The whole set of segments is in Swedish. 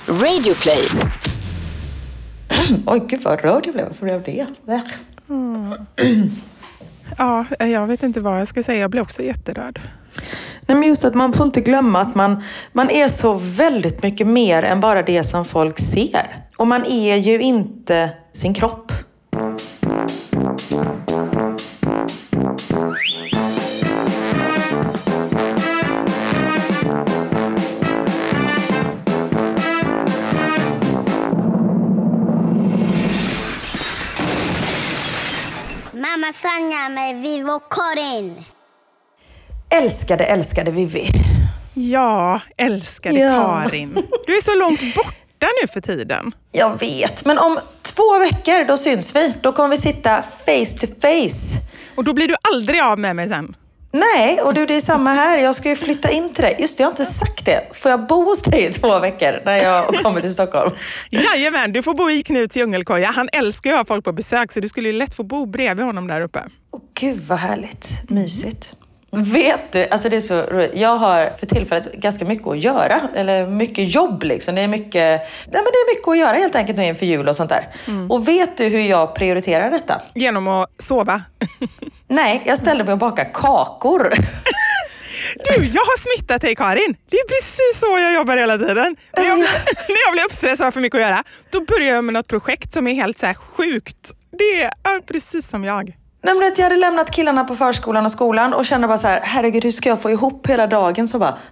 Radioplay. Oj, gud vad rörd jag blev. Varför blev det? Ja, jag vet inte vad jag ska säga. Jag blir också jätterörd. Nej, men just att man får inte glömma att man är så väldigt mycket mer än bara det som folk ser. Och man är ju inte sin kropp. Mamma Sanja med Vivo och Karin. Älskade Vivi. Ja, älskade Karin. Du är så långt borta nu för tiden. Jag vet, men om 2 veckor då syns vi. Då kommer vi sitta face to face. Och då blir du aldrig av med mig sen. Nej, och du, det är samma här. Jag ska ju flytta in till dig. Just det, jag har inte sagt det. Får jag bo hos dig i 2 veckor när jag kommer till Stockholm? Jajamän, du får bo i Knuts djungelkoja. Han älskar ju att ha folk på besök, så du skulle ju lätt få bo bredvid honom där uppe. Åh, gud vad härligt. Mysigt. Vet du, alltså det är så roligt. Jag har för tillfället ganska mycket att göra. Eller mycket jobb liksom. Det är mycket att göra helt enkelt nu inför jul och sånt där. Och vet du hur jag prioriterar detta? Genom att sova. Nej, jag ställer mig och bakar kakor. Du, jag har smittat dig, Karin. Det är precis så jag jobbar hela tiden. När jag blir uppstressad för mycket att göra, då börjar jag med något projekt som är helt så här sjukt. Det är precis som jag. Nej, men jag hade lämnat killarna på förskolan och skolan och kände bara så här, herregud, hur ska jag få ihop hela dagen? Så bara,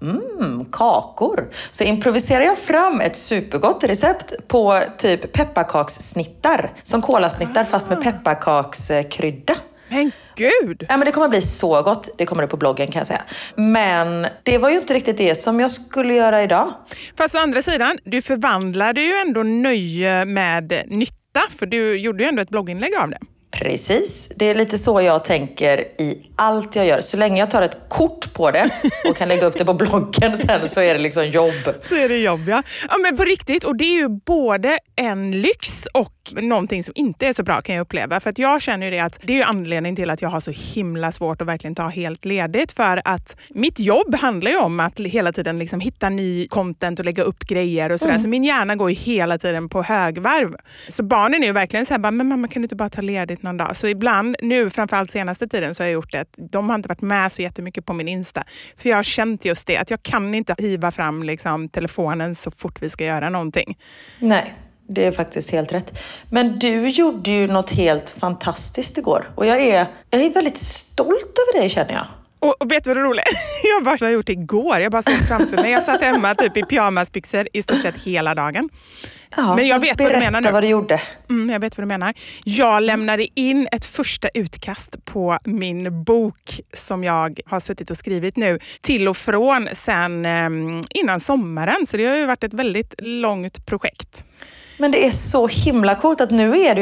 kakor. Så improviserar jag fram ett supergott recept på typ pepparkakssnittar. Som kolasnittar fast med pepparkakskrydda. Men gud! Ja, men det kommer bli så gott. Det kommer det på bloggen, kan jag säga. Men det var ju inte riktigt det som jag skulle göra idag. Fast å andra sidan, du förvandlade ju ändå nöje med nytta. För du gjorde ju ändå ett blogginlägg av det. Precis, det är lite så jag tänker i allt jag gör. Så länge jag tar ett kort på det och kan lägga upp det på bloggen sen, så är det liksom jobb. Så är det jobb, ja. Ja, men på riktigt. Och det är ju både en lyx och någonting som inte är så bra, kan jag uppleva. För att jag känner ju det att det är ju anledningen till att jag har så himla svårt att verkligen ta helt ledigt. För att mitt jobb handlar ju om att hela tiden liksom hitta ny content och lägga upp grejer och sådär. Så min hjärna går ju hela tiden på högvarv. Så barnen är ju verkligen så här, men mamma, kan du inte bara ta ledigt någon dag? Så ibland, nu framförallt senaste tiden, så har jag gjort det att de har inte varit med så jättemycket på min Insta. För jag har känt just det, att jag kan inte hiva fram liksom telefonen så fort vi ska göra någonting. Nej, det är faktiskt helt rätt. Men du gjorde ju något helt fantastiskt igår. Och jag är väldigt stolt över dig, känner jag. Och vet du vad det är roligt? Jag bara har gjort det igår. Jag bara såg framför mig. Jag satt hemma typ i pyjamasbyxor i stort sett hela dagen. Ja, men jag vet vad du menar nu. Vad du gjorde. Jag vet vad du menar. Jag lämnade in ett första utkast på min bok som jag har suttit och skrivit nu till och från sen innan sommaren. Så det har ju varit ett väldigt långt projekt. Men det är så himla coolt att nu är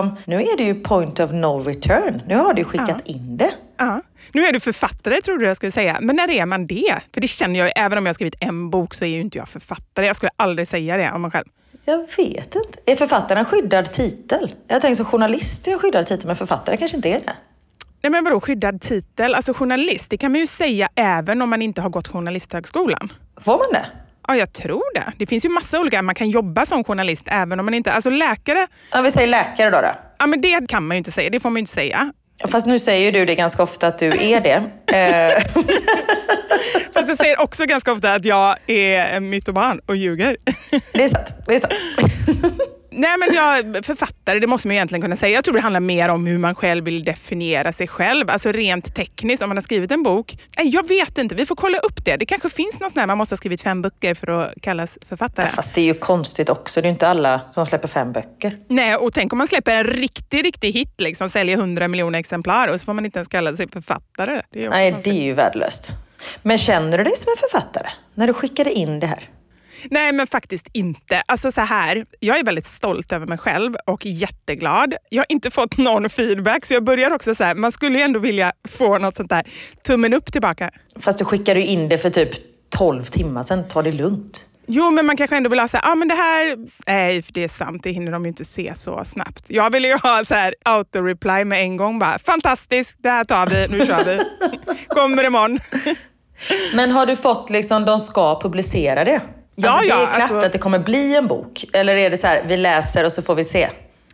det ju point of no return. Nu har du skickat in det. Ja. Nu är du författare, tror du jag skulle säga. Men när är man det? För det känner jag, även om jag har skrivit en bok så är ju inte jag författare. Jag skulle aldrig säga det om mig själv. Jag vet inte. Är författaren en skyddad titel? Jag tänker så journalist är en skyddad titel, men författare kanske inte är det. Nej, men vadå skyddad titel? Alltså journalist, det kan man ju säga även om man inte har gått journalisthögskolan. Får man det? Ja, jag tror det. Det finns ju massa olika, man kan jobba som journalist även om man inte, alltså läkare. Ja, vi säger läkare då. Ja, men det kan man ju inte säga, det får man ju inte säga. Fast nu säger ju du det ganska ofta att du är det. Fast jag säger också ganska ofta att jag är mytoman och ljuger. Det är sant. Nej, men jag författare, det måste man egentligen kunna säga. Jag tror det handlar mer om hur man själv vill definiera sig själv. Alltså rent tekniskt, om man har skrivit en bok. Jag vet inte, vi får kolla upp det. Det kanske finns något sånt här, man måste ha skrivit 5 böcker för att kallas författare. Ja, fast det är ju konstigt också, det är inte alla som släpper 5 böcker. Nej, och tänk om man släpper en riktig hit, liksom säljer 100 miljoner exemplar och så får man inte ens kalla sig författare. Nej, det är ju värdelöst. Men känner du dig som en författare när du skickade in det här? Nej, men faktiskt inte. Alltså så här, jag är väldigt stolt över mig själv och jätteglad. Jag har inte fått någon feedback, så jag börjar också så här, man skulle ju ändå vilja få något sånt där tummen upp tillbaka. Fast du skickade ju in det för typ 12 timmar sedan, ta det lugnt. Jo, men man kanske ändå vill ha så här, men det här, nej, för det är sant, det hinner de ju inte se så snabbt. Jag vill ju ha så här auto-reply med en gång bara, fantastiskt, det här tar vi, nu kör vi. Kommer imorgon. Men har du fått liksom, de ska publicera det? Det är klart alltså, att det kommer bli en bok. Eller är det så här, vi läser och så får vi se?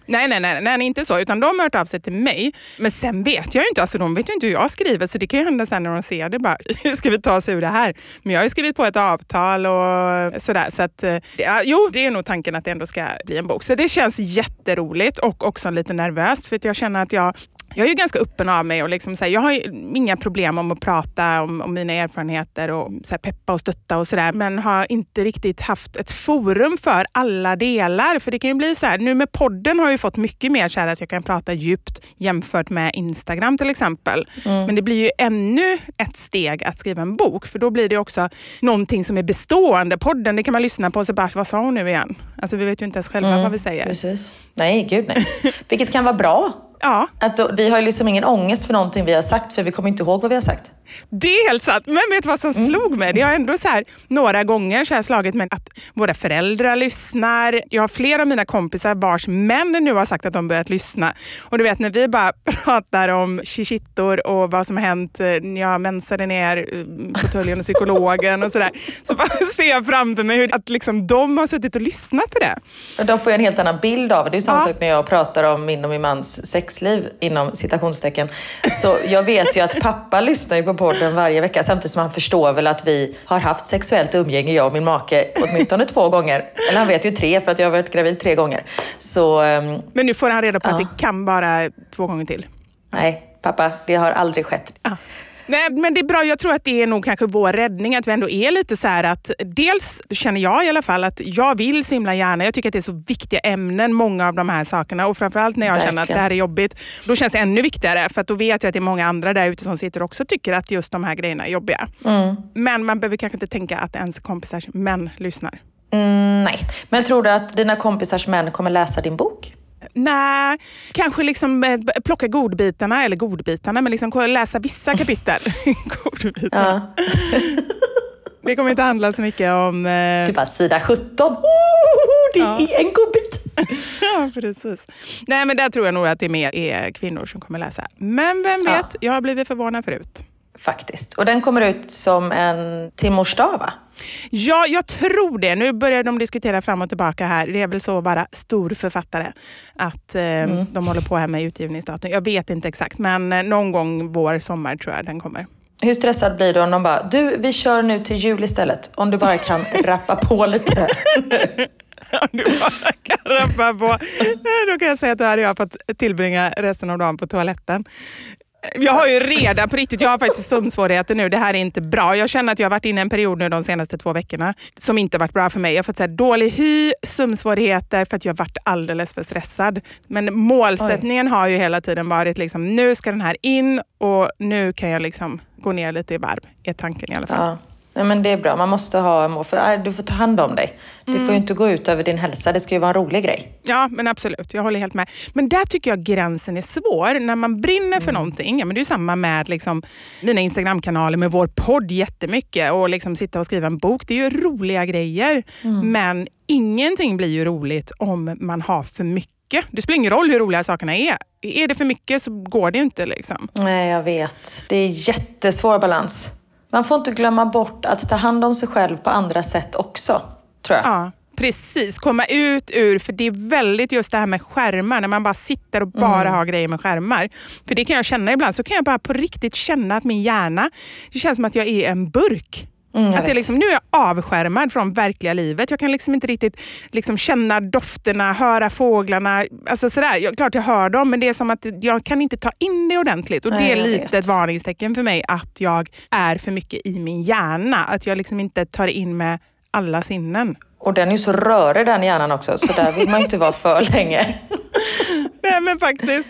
Nej, inte så. Utan de har hört av sig till mig. Men sen vet jag ju inte, alltså de vet ju inte hur jag skriver. Så det kan ju hända sen när de ser det bara, hur ska vi ta oss ur det här? Men jag har ju skrivit på ett avtal och sådär. Så att, det är nog tanken att det ändå ska bli en bok. Så det känns jätteroligt och också lite nervöst. För att jag känner att jag är ju ganska öppen av mig och liksom, så här, jag har ju inga problem om att prata om mina erfarenheter och så här, peppa och stötta och sådär. Men har inte riktigt haft ett forum för alla delar. För det kan ju bli så här, nu med podden har jag ju fått mycket mer så här att jag kan prata djupt jämfört med Instagram till exempel. Men det blir ju ännu ett steg att skriva en bok. För då blir det också någonting som är bestående. Podden, det kan man lyssna på och så bara, vad sa hon nu igen? Alltså vi vet ju inte ens själva vad vi säger. Precis. Nej, gud nej. Vilket kan vara bra. Ja. Vi har ju liksom ingen ångest för någonting vi har sagt, för vi kommer inte ihåg vad vi har sagt. Det är helt sant. Men vet du vad som slog mig? Det har ändå så här, några gånger så här slagit mig att våra föräldrar lyssnar. Jag har flera av mina kompisar vars män nu har sagt att de börjat lyssna. Och du vet, när vi bara pratar om shishittor och vad som har hänt när jag mensade ner fåtöljen och psykologen och sådär. Så bara ser jag framför mig hur att liksom de har suttit och lyssnat på det. Och de får en helt annan bild av det. Det är ju samma sak när jag pratar om min och min mans sexliv inom citationstecken. Så jag vet ju att pappa lyssnar ju på podden varje vecka, samtidigt som han förstår väl att vi har haft sexuellt umgänge, jag och min make, åtminstone 2 gånger. Eller han vet ju 3 för att jag har varit gravid 3 gånger. Så, men nu får han reda på att det kan bara 2 gånger till. Nej, pappa, det har aldrig skett. Nej, men det är bra. Jag tror att det är nog kanske vår räddning, att vi ändå är lite så här att dels känner jag i alla fall att jag vill så himla gärna. Jag tycker att det är så viktiga ämnen, många av de här sakerna, och framförallt när jag känner att det här är jobbigt, då känns det ännu viktigare, för att då vet jag att det är många andra där ute som sitter också och tycker att just de här grejerna är jobbiga. Men man behöver kanske inte tänka att ens kompisars män lyssnar. Nej, men tror du att dina kompisars män kommer läsa din bok? Nej, kanske liksom plocka godbitarna, men liksom läsa vissa kapitel. Godbitarna. Ja. Det kommer inte handla så mycket om... Du bara, sida 17. Det är en godbit. Ja, precis. Nej, men där tror jag nog att det mer är kvinnor som kommer läsa. Men vem vet, jag har blivit förvånad förut. Faktiskt. Och den kommer ut som en till mors dag, va? Ja, jag tror det. Nu börjar de diskutera fram och tillbaka här. Det är väl så att vara stor författare. Att de håller på här med utgivningsdatum. Jag vet inte exakt, men någon gång vår, sommar tror jag den kommer. Hur stressad blir du om de bara, vi kör nu till jul istället. Om du bara kan rappa på lite. Om du bara kan rappa på. Då kan jag säga att då hade jag fått tillbringa resten av dagen på toaletten. Jag har ju redan på riktigt, jag har faktiskt sömnsvårigheter nu. Det här är inte bra. Jag känner att jag har varit inne i en period nu de senaste 2 veckorna som inte varit bra för mig. Jag har fått så här dålig sömnsvårigheter för att jag har varit alldeles för stressad. Men målsättningen har ju hela tiden varit liksom, nu ska den här in och nu kan jag liksom gå ner lite i varv. Är tanken i alla fall. Ja. Nej, men det är bra. Man måste ha mål. För du får ta hand om dig. Det får ju inte gå ut över din hälsa. Det ska ju vara en rolig grej. Ja, men absolut. Jag håller helt med. Men där tycker jag gränsen är svår. När man brinner för någonting. Ja, men det är ju samma med liksom, mina Instagram-kanaler, med vår podd jättemycket. Och liksom sitta och skriva en bok. Det är ju roliga grejer. Men ingenting blir ju roligt om man har för mycket. Det spelar ingen roll hur roliga sakerna är. Är det för mycket så går det ju inte liksom. Nej, jag vet. Det är jättesvår balans. Man får inte glömma bort att ta hand om sig själv på andra sätt också, tror jag. Ja, precis. Komma ut ur, för det är väldigt just det här med skärmar, när man bara sitter och bara har grejer med skärmar. För det kan jag känna ibland, så kan jag bara på riktigt känna att min hjärna, det känns som att jag är en burk. Att det liksom, nu är jag avskärmad från verkliga livet. Jag kan liksom inte riktigt liksom känna dofterna, höra fåglarna. Alltså sådär, klart jag hör dem, men det är som att jag kan inte ta in det ordentligt. Och det är lite ett varningstecken för mig att jag är för mycket i min hjärna. Att jag liksom inte tar in med alla sinnen. Och den är ju så rörig, den hjärnan också. Så där vill man inte vara för länge. Nej, men faktiskt.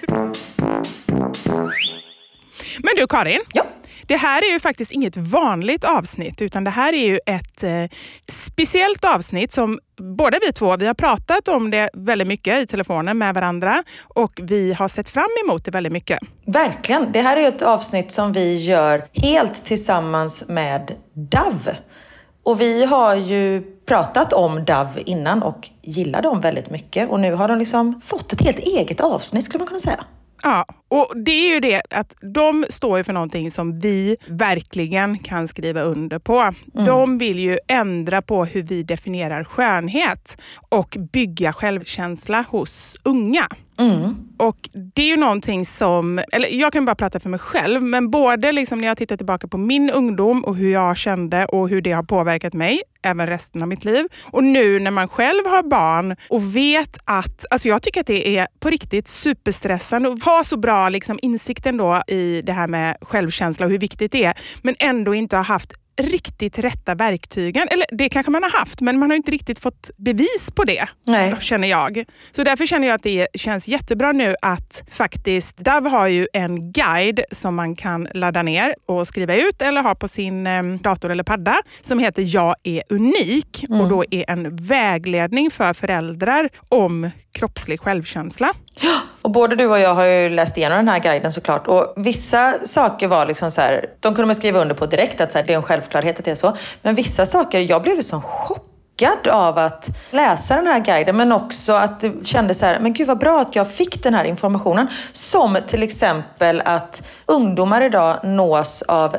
Men du Karin. Ja. Det här är ju faktiskt inget vanligt avsnitt, utan det här är ju ett speciellt avsnitt som båda vi två, vi har pratat om det väldigt mycket i telefonen med varandra och vi har sett fram emot det väldigt mycket. Verkligen. Det här är ett avsnitt som vi gör helt tillsammans med Dove. Och vi har ju pratat om Dove innan och gillar dem väldigt mycket. Och nu har de liksom fått ett helt eget avsnitt, skulle man kunna säga. Ja, och det är ju det att de står ju för någonting som vi verkligen kan skriva under på. De vill ju ändra på hur vi definierar skönhet och bygga självkänsla hos unga. Och det är ju någonting som, eller jag kan bara prata för mig själv, men både liksom när jag tittar tillbaka på min ungdom och hur jag kände och hur det har påverkat mig, även resten av mitt liv. Och nu när man själv har barn och vet att, alltså jag tycker att det är på riktigt superstressande att ha så bra liksom insikten då i det här med självkänsla och hur viktigt det är, men ändå inte ha haft riktigt rätta verktygen. Eller det kanske man har haft, men man har inte riktigt fått bevis på det. Nej. Känner jag. Så därför känner jag att det känns jättebra nu att faktiskt Dove har ju en guide som man kan ladda ner och skriva ut eller ha på sin dator eller padda som heter Jag är unik och då är en vägledning för föräldrar om kroppslig självkänsla. Och både du och jag har ju läst igenom den här guiden såklart. Och vissa saker var liksom så här, de kunde man skriva under på direkt att så här, det är en självklarhet att det är så. Men vissa saker, jag blev liksom chockad av att läsa den här guiden. Men också att det kändes så här, men gud vad bra att jag fick den här informationen. Som till exempel att ungdomar idag nås av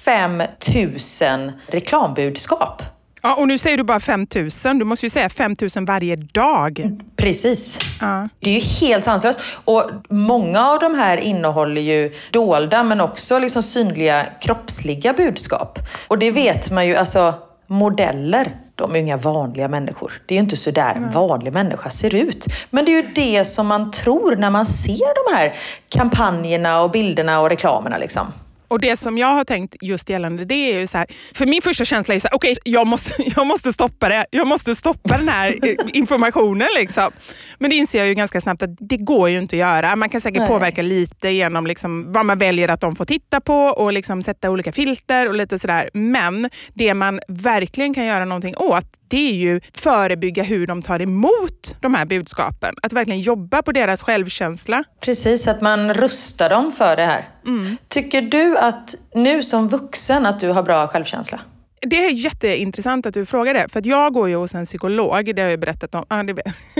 5000 reklambudskap. Ja, och nu säger du bara 5000. Du måste ju säga 5000 varje dag. Precis. Ja. Det är ju helt sanslöst. Och många av de här innehåller ju dolda men också liksom synliga kroppsliga budskap. Och det vet man ju, alltså modeller, de är inga vanliga människor. Det är ju inte så där en vanlig människa ser ut. Men det är ju det som man tror när man ser de här kampanjerna och bilderna och reklamerna liksom. Och det som jag har tänkt just gällande det är ju så här, för min första känsla är så här, okej, jag måste stoppa det. Jag måste stoppa den här informationen liksom. Men det inser jag ju ganska snabbt att det går ju inte att göra. Man kan säkert påverka lite genom liksom vad man väljer att de får titta på och liksom sätta olika filter och lite sådär. Men det man verkligen kan göra någonting åt, det är ju förebygga hur de tar emot de här budskapen. Att verkligen jobba på deras självkänsla. Precis, att man rustar dem för det här. Tycker du att nu som vuxen att du har bra självkänsla? Det är jätteintressant att du frågar det. För att jag går ju hos en psykolog. Det har jag berättat om. Ah, det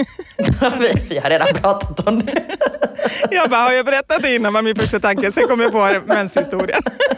vi har redan pratat om det. Jag bara, har jag berättat det innan var min första tanke. Sen kom jag på menshistorien.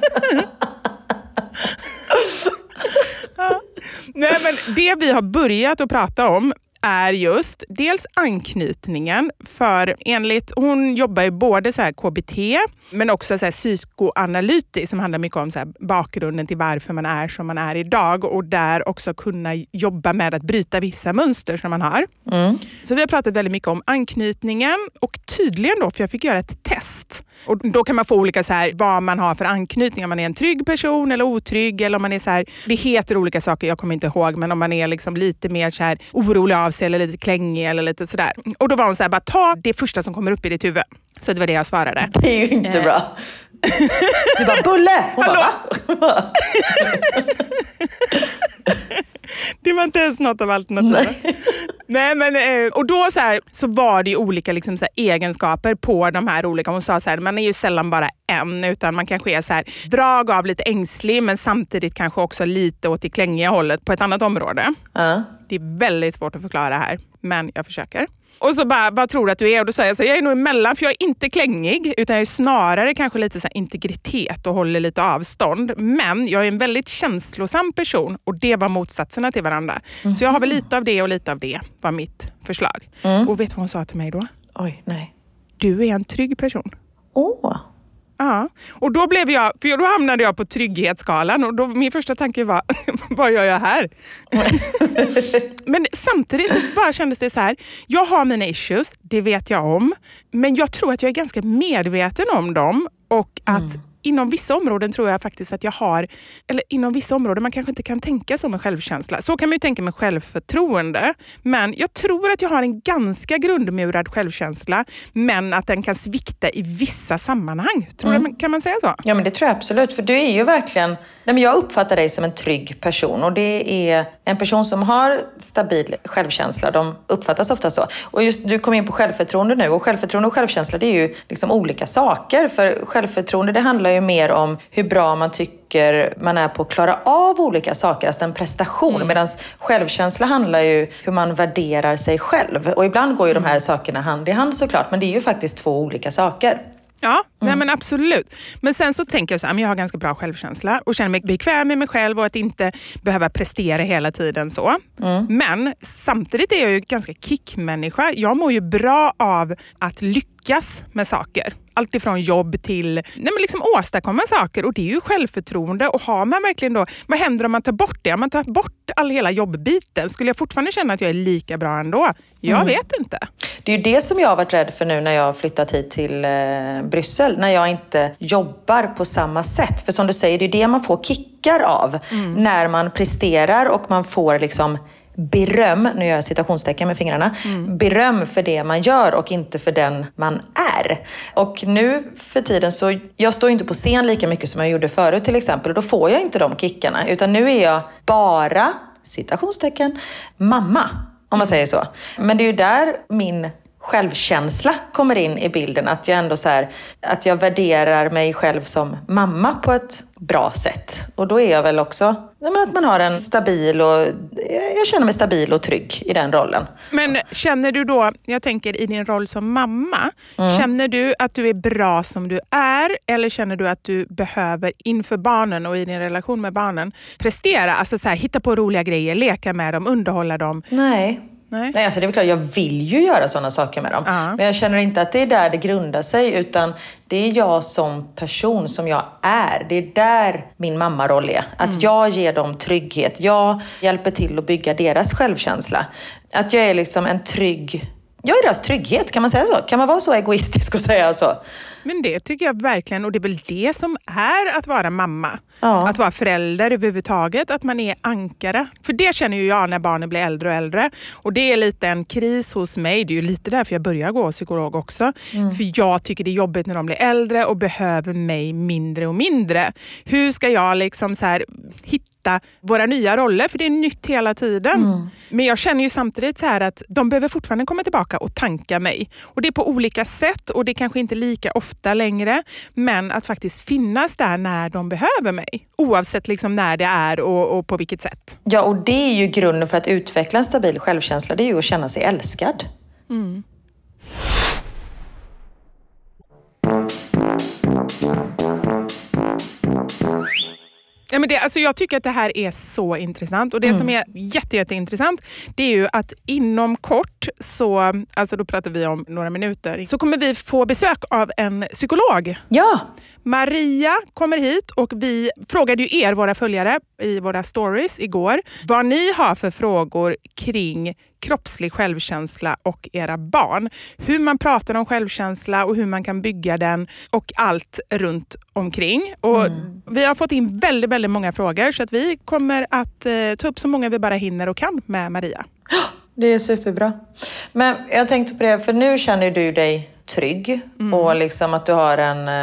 Nej, men det vi har börjat att prata om är just dels anknytningen, för enligt, hon jobbar ju både så här KBT men också så här psykoanalytiskt som handlar mycket om så här bakgrunden till varför man är som man är idag och där också kunna jobba med att bryta vissa mönster som man har. Så vi har pratat väldigt mycket om anknytningen och tydligen då, för jag fick göra ett test och då kan man få olika så här vad man har för anknytning, om man är en trygg person eller otrygg eller om man är så här, det heter olika saker, jag kommer inte ihåg, men om man är liksom lite mer så här orolig av sig eller lite klängig eller lite sådär. Och då var hon så här, bara ta det första som kommer upp i ditt huvud. Så det var det jag svarade. Det är ju inte bra. Du bara, Bulle! Hon bara, va? Det var inte ens något av alternativen. Nej, men och då så var det ju olika liksom så här egenskaper på de här olika. Hon sa så här, man är ju sällan bara en, utan man kanske är så här drag av lite ängslig men samtidigt kanske också lite åt det klängiga hållet på ett annat område. Det är väldigt svårt att förklara här, men jag försöker. Och så bara, vad tror du att du är? Och då säger jag så här, jag är nog emellan, för jag är inte klängig utan jag är snarare kanske lite så här integritet och håller lite avstånd. Men jag är en väldigt känslosam person och det var motsatserna till varandra. Så jag har väl lite av det och lite av det var mitt förslag. Och vet du vad hon sa till mig då? Oj, nej. Du är en trygg person. Åh. Ja, och då blev jag, för då hamnade jag på trygghetsskalan och då min första tanke var, vad gör jag här? Men samtidigt så bara kändes det så här, jag har mina issues, det vet jag om, men jag tror att jag är ganska medveten om dem och att inom vissa områden tror jag faktiskt att jag har, eller inom vissa områden man kanske inte kan tänka som en självkänsla. Så kan man ju tänka med självförtroende. Men jag tror att jag har en ganska grundmurad självkänsla, men att den kan svikta i vissa sammanhang. Kan man säga så? Ja, men det tror jag absolut. För du är ju verkligen, nej, men jag uppfattar dig som en trygg person. Och det är en person som har stabil självkänsla. De uppfattas ofta så. Och just du kom in på självförtroende nu. Och självförtroende och självkänsla, det är ju liksom olika saker. För självförtroende, det handlar ju mer om hur bra man tycker man är på att klara av olika saker, alltså en prestation. Medan självkänsla handlar ju hur man värderar sig själv. Och ibland går ju de här sakerna hand i hand såklart, men det är ju faktiskt två olika saker. Ja, nej men absolut. Men sen så tänker jag så här, jag har ganska bra självkänsla och känner mig bekväm med mig själv och att inte behöva prestera hela tiden så. Men samtidigt är jag ju ganska kickmänniska. Jag mår ju bra av att lyckas med saker. Allt ifrån jobb till liksom åstadkomma saker, och det är ju självförtroende. Och har man verkligen då, vad händer om man tar bort det? Om man tar bort hela jobbbiten, skulle jag fortfarande känna att jag är lika bra ändå? Jag vet inte. Det är ju det som jag har varit rädd för nu när jag har flyttat hit till Bryssel. När jag inte jobbar på samma sätt. För som du säger, det är det man får kickar av. När man presterar och man får liksom beröm, nu gör jag citationstecken med fingrarna, beröm för det man gör och inte för den man är. Och nu för tiden så, jag står inte på scen lika mycket som jag gjorde förut till exempel, och då får jag inte de kickarna, utan nu är jag bara, citationstecken, mamma, om man säger så. Men det är ju där min självkänsla kommer in i bilden, att jag ändå så här, att jag värderar mig själv som mamma på ett bra sätt. Och då är jag väl också att man har en stabil och jag känner mig stabil och trygg i den rollen. Men känner du då, jag tänker i din roll som mamma, känner du att du är bra som du är, eller känner du att du behöver inför barnen och i din relation med barnen prestera, alltså så här, hitta på roliga grejer, leka med dem, underhålla dem? Nej, alltså det är väl klart, jag vill ju göra sådana saker med dem. Men jag känner inte att det är där det grundar sig, utan det är jag som person, som jag är. Det är där min mammaroll är. Att jag ger dem trygghet. Jag hjälper till att bygga deras självkänsla. Att jag är liksom en trygg... Jag är deras trygghet, kan man säga så? Kan man vara så egoistisk och säga så? Men det tycker jag verkligen, och det är väl det som är att vara mamma. Ja. Att vara förälder överhuvudtaget, att man är ankare. För det känner ju jag när barnen blir äldre och äldre. Och det är lite en kris hos mig. Det är ju lite därför jag börjar gå psykolog också. För jag tycker det är jobbigt när de blir äldre och behöver mig mindre och mindre. Hur ska jag liksom så här hitta våra nya roller, för det är nytt hela tiden. Men jag känner ju samtidigt så här att de behöver fortfarande komma tillbaka och tanka mig. Och det är på olika sätt, och det är kanske inte lika ofta längre, men att faktiskt finnas där när de behöver mig. Oavsett liksom när det är och på vilket sätt. Ja, och det är ju grunden för att utveckla en stabil självkänsla. Det är ju att känna sig älskad. Ja, men jag tycker att det här är så intressant, och det som är jätteintressant, det är ju att inom kort så, alltså då pratar vi om några minuter, så kommer vi få besök av en psykolog. Ja! Maria kommer hit, och vi frågade ju er, våra följare, i våra stories igår, vad ni har för frågor kring kroppslig självkänsla och era barn. Hur man pratar om självkänsla och hur man kan bygga den och allt runt omkring. Och vi har fått in väldigt, väldigt många frågor, så att vi kommer att ta upp så många vi bara hinner och kan med Maria. Det är superbra. Men jag tänkte på det, för nu känner du dig trygg och liksom att du har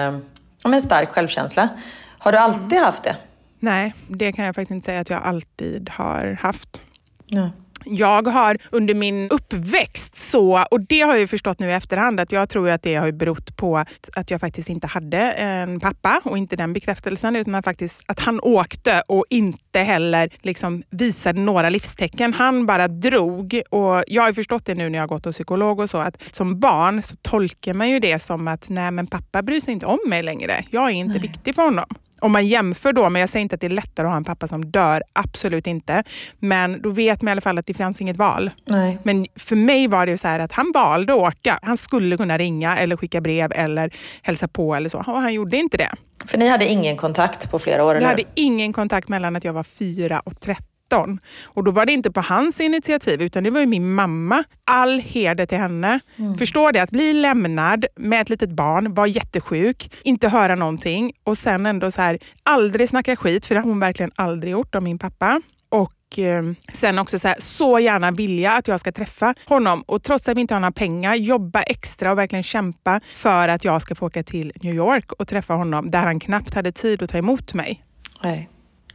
en stark självkänsla. Har du alltid haft det? Nej, det kan jag faktiskt inte säga att jag alltid har haft. Ja. Jag har under min uppväxt så, och det har jag ju förstått nu i efterhand, att jag tror att det har berott på att jag faktiskt inte hade en pappa och inte den bekräftelsen, utan faktiskt att han åkte och inte heller liksom visade några livstecken. Han bara drog, och jag har ju förstått det nu när jag har gått hos psykolog och så, att som barn så tolkar man ju det som att nej, men pappa bryr sig inte om mig längre. Jag är inte viktig för honom. Om man jämför då, men jag säger inte att det är lättare att ha en pappa som dör, absolut inte. Men då vet man i alla fall att det fanns inget val. Nej. Men för mig var det ju så här att han valde att åka. Han skulle kunna ringa eller skicka brev eller hälsa på eller så. Och han gjorde inte det. För ni hade ingen kontakt på flera år? Vi hade ingen kontakt mellan att jag var 4 och 13. Och då var det inte på hans initiativ, utan det var ju min mamma. All heder till henne. Förstår det, att bli lämnad med ett litet barn, var jättesjuk, inte höra någonting och sen ändå så här aldrig snacka skit, för det har hon verkligen aldrig gjort om min pappa. Och sen också så gärna vilja att jag ska träffa honom, och trots att vi inte har några pengar jobba extra och verkligen kämpa för att jag ska få åka till New York och träffa honom, där han knappt hade tid att ta emot mig. Nej,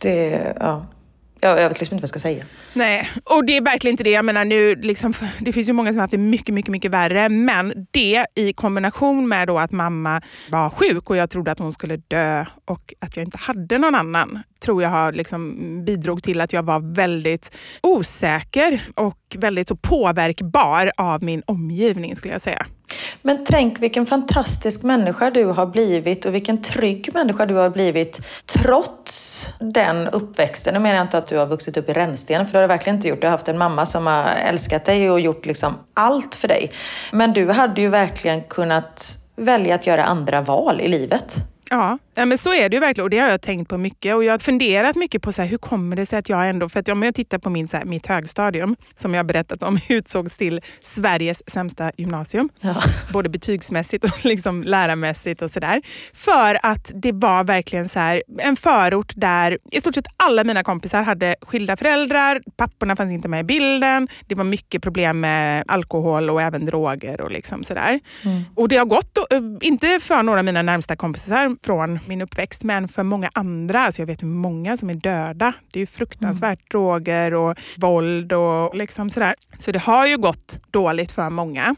jag vet liksom inte vad jag ska säga. Nej, och det är verkligen inte det. Jag menar nu, liksom, det finns ju många som har haft det mycket, mycket, mycket värre. Men det i kombination med då att mamma var sjuk och jag trodde att hon skulle dö och att jag inte hade någon annan, tror jag har liksom bidrog till att jag var väldigt osäker och väldigt så påverkbar av min omgivning, skulle jag säga. Men tänk vilken fantastisk människa du har blivit och vilken trygg människa du har blivit trots den uppväxten. Nu menar jag inte att du har vuxit upp i rännsten, för det har du verkligen inte gjort. Du har haft en mamma som har älskat dig och gjort liksom allt för dig. Men du hade ju verkligen kunnat välja att göra andra val i livet. Ja, men så är det ju verkligen, och det har jag tänkt på mycket, och jag har funderat mycket på så här, hur kommer det sig att jag ändå, för att om jag tittar på mitt högstadium som jag har berättat om, utsågs till Sveriges sämsta gymnasium, både betygsmässigt och liksom lärarmässigt och sådär, för att det var verkligen så här en förort där i stort sett alla mina kompisar hade skilda föräldrar, papporna fanns inte med i bilden, det var mycket problem med alkohol och även droger och liksom sådär. Och det har gått, inte för några av mina närmsta kompisar från min uppväxt, men för många andra. Alltså jag vet hur många som är döda. Det är ju fruktansvärt droger och våld och liksom sådär. Så det har ju gått dåligt för många.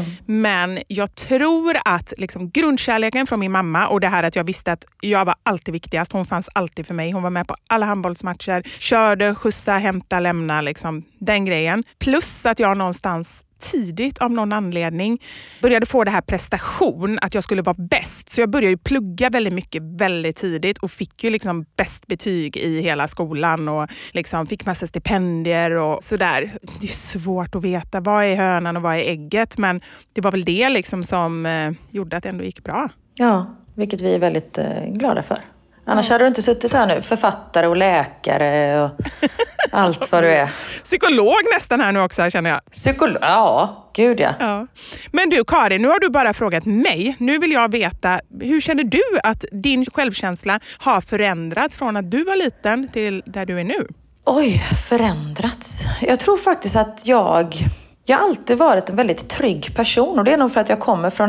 Men jag tror att liksom grundkärleken från min mamma och det här att jag visste att jag var alltid viktigast. Hon fanns alltid för mig. Hon var med på alla handbollsmatcher. Körde, skjutsa, hämta, lämna. Liksom, den grejen. Plus att jag någonstans tidigt av någon anledning började få det här prestation, att jag skulle vara bäst. Så jag började ju plugga väldigt mycket väldigt tidigt och fick ju liksom bäst betyg i hela skolan och liksom fick massa stipendier och sådär. Det är svårt att veta vad är hönan och vad är ägget, men det var väl det liksom som gjorde att det ändå gick bra. Ja, vilket vi är väldigt glada för. Annars hade du inte suttit här nu. Författare och läkare och allt vad du är. Psykolog nästan här nu också, känner jag. Psykolog? Ja, gud ja. Ja. Men du Karin, nu har du bara frågat mig. Nu vill jag veta, hur känner du att din självkänsla har förändrats från att du var liten till där du är nu? Oj, förändrats. Jag tror faktiskt att jag har alltid varit en väldigt trygg person, och det är nog för att jag kommer från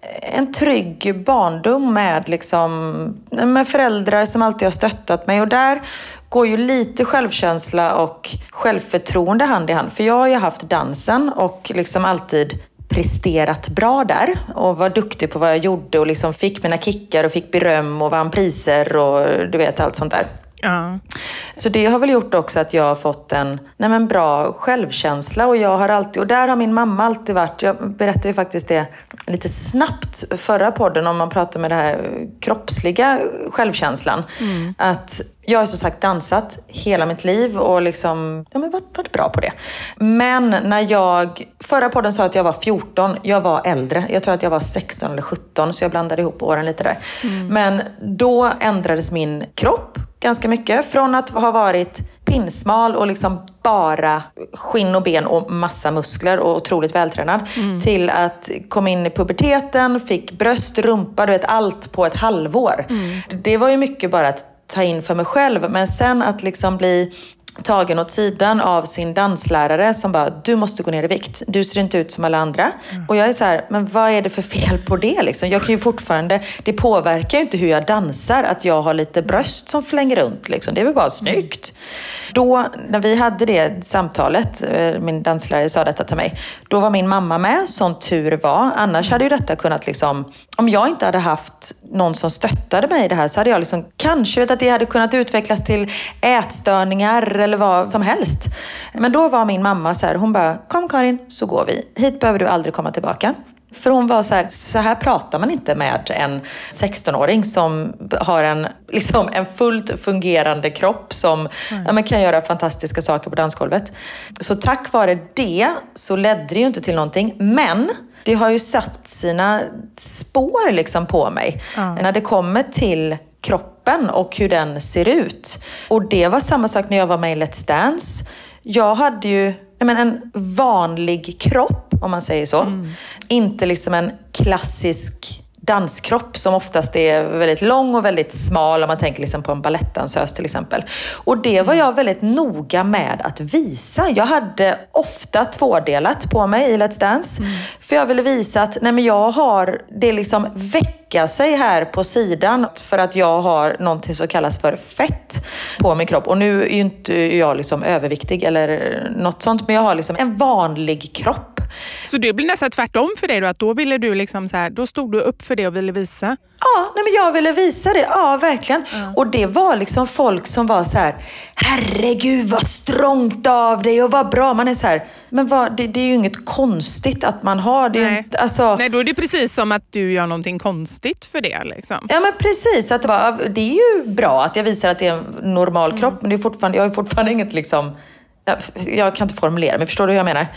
en trygg barndom med föräldrar som alltid har stöttat mig, och där går ju lite självkänsla och självförtroende hand i hand, för jag har ju haft dansen och liksom alltid presterat bra där och var duktig på vad jag gjorde och liksom fick mina kickar och fick beröm och vann priser och du vet allt sånt där. Ja. Så det har väl gjort också att jag har fått en bra självkänsla, och jag har alltid, och där har min mamma alltid varit, jag berättade ju faktiskt det lite snabbt förra podden om man pratar med det här kroppsliga självkänslan, att jag har som sagt dansat hela mitt liv och liksom, varit bra på det. Men när förra podden sa att jag var 14, jag var äldre. Jag tror att jag var 16 eller 17, så jag blandade ihop åren lite där. Men då ändrades min kropp ganska mycket. Från att ha varit pinsmal och liksom bara skinn och ben och massa muskler och otroligt vältränad, till att komma in i puberteten, fick bröst, rumpa, du vet, allt på ett halvår. Det var ju mycket bara att ta in för mig själv, men sen att liksom bli tagen åt sidan av sin danslärare som bara, du måste gå ner i vikt, du ser inte ut som alla andra. Och jag är så här, men vad är det för fel på det liksom? Jag kan ju fortfarande, det påverkar ju inte hur jag dansar att jag har lite bröst som flänger runt liksom. Det är väl bara snyggt. Då, när vi hade det samtalet, min danslärare sa detta till mig, då var min mamma med, som tur var. Annars hade ju detta kunnat liksom, om jag inte hade haft någon som stöttade mig i det här, så hade jag liksom kanske att det hade kunnat utvecklas till ätstörningar eller vad som helst. Men då var min mamma så här, hon bara, kom Karin, så går vi. Hit behöver du aldrig komma tillbaka. För hon var så här pratar man inte med en 16-åring som har en fullt fungerande kropp som kan göra fantastiska saker på dansgolvet. Så tack vare det så ledde det ju inte till någonting. Men det har ju satt sina spår liksom på mig. När det kommer till kroppen och hur den ser ut. Och det var samma sak när jag var med i Let's Dance. Jag hade ju en vanlig kropp, om man säger så. Inte liksom en klassisk danskropp som oftast är väldigt lång och väldigt smal, om man tänker liksom på en balettdansös till exempel. Och det var jag väldigt noga med att visa. Jag hade ofta tvådelat på mig i Let's Dance. För jag ville visa att jag har det liksom väcka sig här på sidan, för att jag har någonting som kallas för fett på min kropp. Och nu är ju inte jag liksom överviktig eller något sånt, men jag har liksom en vanlig kropp. Så det blir nästan tvärtom för dig då? Att då ville du liksom så här, då stod du upp för det och ville visa? Ja, nej men jag ville visa det. Ja, verkligen. Och det var liksom folk som var så här: herregud vad strångt av dig och vad bra. Man är så här, men det är ju inget konstigt att man har det. Nej. Alltså, nej, då är det precis som att du gör någonting konstigt för det liksom. Ja, men precis. Att det är ju bra att jag visar att det är en normal kropp, men det är fortfarande, jag har fortfarande inget liksom... Jag kan inte formulera, men förstår du hur jag menar?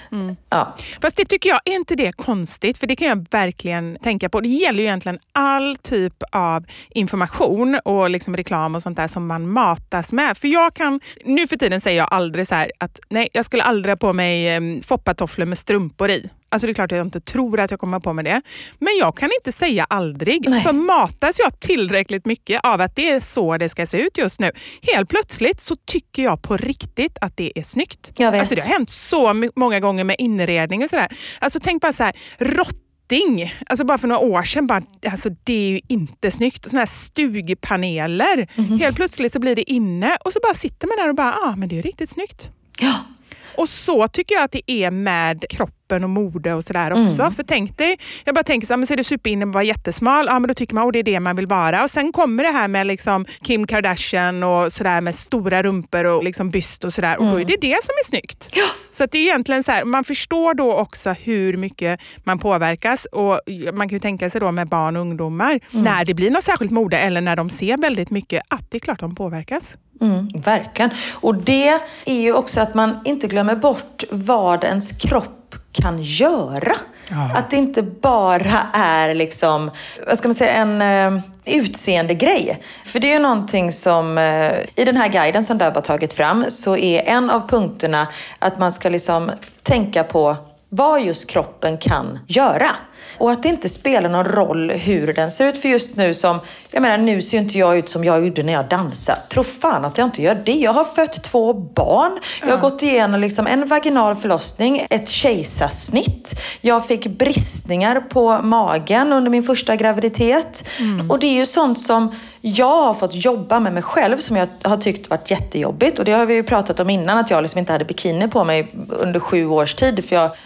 Ja. Fast det tycker jag, är inte det konstigt? För det kan jag verkligen tänka på. Det gäller ju egentligen all typ av information och liksom reklam och sånt där som man matas med. För jag kan, nu för tiden säger jag aldrig så här att nej, jag skulle aldrig ha på mig foppatofflor med strumpor i. Alltså det är klart att jag inte tror att jag kommer på med det. Men jag kan inte säga aldrig. Nej. För matas jag tillräckligt mycket av att det är så det ska se ut just nu. Helt plötsligt så tycker jag på riktigt att det är snyggt. Jag vet. Alltså det har hänt så många gånger med inredning och sådär. Alltså tänk bara så här, rotting. Alltså bara för några år sedan, alltså det är ju inte snyggt. Sådana här stugpaneler. Helt plötsligt så blir det inne och så bara sitter man där och bara, men det är ju riktigt snyggt. Ja. Och så tycker jag att det är med kroppen och mode och sådär också. För tänk dig, jag bara tänker så här, men så är det superinne och var jättesmal. Ja, men då tycker man, det är det man vill vara. Och sen kommer det här med liksom Kim Kardashian och sådär med stora rumpor och liksom byst och sådär. Och då är det som är snyggt. Ja. Så att det är egentligen så här, man förstår då också hur mycket man påverkas. Och man kan ju tänka sig då med barn och ungdomar, när det blir något särskilt mode eller när de ser väldigt mycket, att det är klart de påverkas. Verkligen. Och det är ju också att man inte glömmer bort vad ens kropp kan göra. Ja. Att det inte bara är liksom, vad ska man säga, en utseende grej. För det är ju någonting som i den här guiden som Dove har tagit fram, så är en av punkterna att man ska liksom tänka på vad just kroppen kan göra. Och att det inte spelar någon roll hur den ser ut. För just nu jag menar, nu ser inte jag ut som jag gjorde när jag dansade. Tro fan att jag inte gör det. Jag har fött 2 barn. Jag har gått igenom liksom en vaginal förlossning, ett kejsarsnitt. Jag fick bristningar på magen under min första graviditet. Och det är ju sånt som jag har fått jobba med mig själv, som jag har tyckt varit jättejobbigt. Och det har vi ju pratat om innan, att jag liksom inte hade bikini på mig under 7 års tid. För jag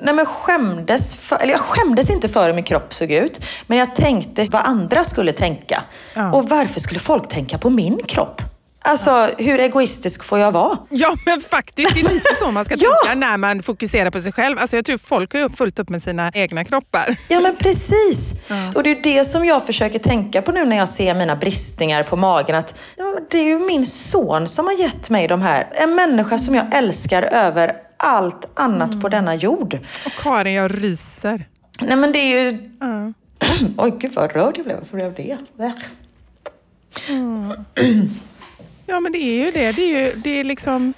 jag skämdes inte för hur min kropp såg ut. Men jag tänkte vad andra skulle tänka. Ja. Och varför skulle folk tänka på min kropp? Alltså, hur egoistisk får jag vara? Ja, men faktiskt, det är lite så man ska tänka när man fokuserar på sig själv. Alltså jag tror folk har ju fullt upp med sina egna kroppar. Ja, men precis. Och det är det som jag försöker tänka på nu när jag ser mina bristningar på magen. Att det är ju min son som har gett mig de här. En människa som jag älskar över allt annat på denna jord. Och Karin, jag ryser. Nej, men det är ju... Oj, gud vad rörd jag blev. Varför blev det? Ja, men det är ju det. Det är liksom...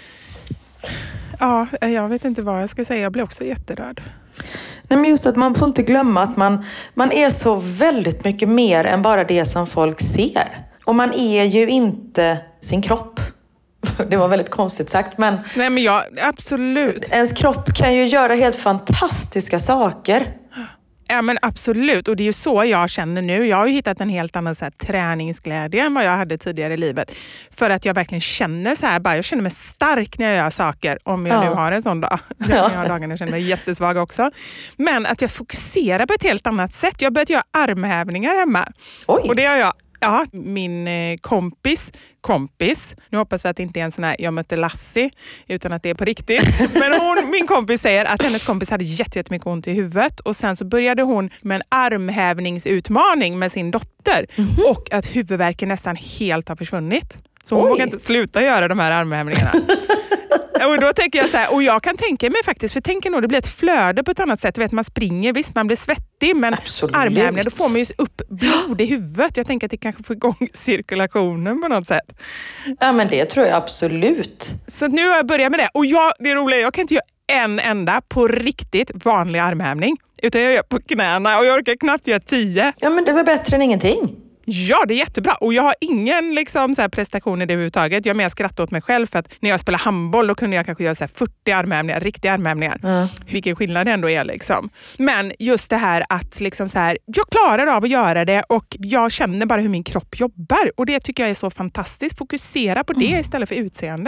Ja, jag vet inte vad jag ska säga. Jag blir också jätterörd. Nej, men just att man får inte glömma att man är så väldigt mycket mer än bara det som folk ser. Och man är ju inte sin kropp. Det var väldigt konstigt sagt, men... Nej, men absolut. Ens kropp kan ju göra helt fantastiska saker. Ja, men absolut. Och det är ju så jag känner nu. Jag har ju hittat en helt annan så här, träningsglädje än vad jag hade tidigare i livet. För att jag verkligen känner så här, jag känner mig stark när jag gör saker. Om jag nu har en sån dag. Jag har dagar när jag känner mig jättesvag också. Men att jag fokuserar på ett helt annat sätt. Jag har börjat göra armhävningar hemma. Oj. Och det har jag... Ja, min kompis, nu hoppas vi att det inte är en sån här jag mötte Lassie, utan att det är på riktigt. Men min kompis säger att hennes kompis hade jättemycket ont i huvudet och sen så började hon med en armhävningsutmaning med sin dotter och att huvudvärken nästan helt har försvunnit. Så hon vågar inte sluta göra de här armhävningarna. Och då tänker jag så här, och jag kan tänka mig faktiskt, för tänker nog det blir ett flöde på ett annat sätt. Du vet, man springer, visst man blir svettig, men armhävningar, då får man ju upp blod i huvudet. Jag tänker att det kanske får igång cirkulationen på något sätt. Ja, men det tror jag absolut. Så nu har jag börjat med det. Och det är roligt, jag kan inte göra en enda på riktigt vanlig armhävning. Utan jag gör på knäna och jag orkar knappt göra 10. Ja, men det var bättre än ingenting. Ja, det är jättebra. Och jag har ingen liksom, så här, prestation i det överhuvudtaget. Jag är mer skrattat åt mig själv för att när jag spelar handboll då kunde jag kanske göra så här, 40 armhävningar, riktiga armhävningar. Vilken skillnad det ändå är liksom. Men just det här att liksom, så här, jag klarar av att göra det och jag känner bara hur min kropp jobbar. Och det tycker jag är så fantastiskt. Fokusera på det istället för utseendet.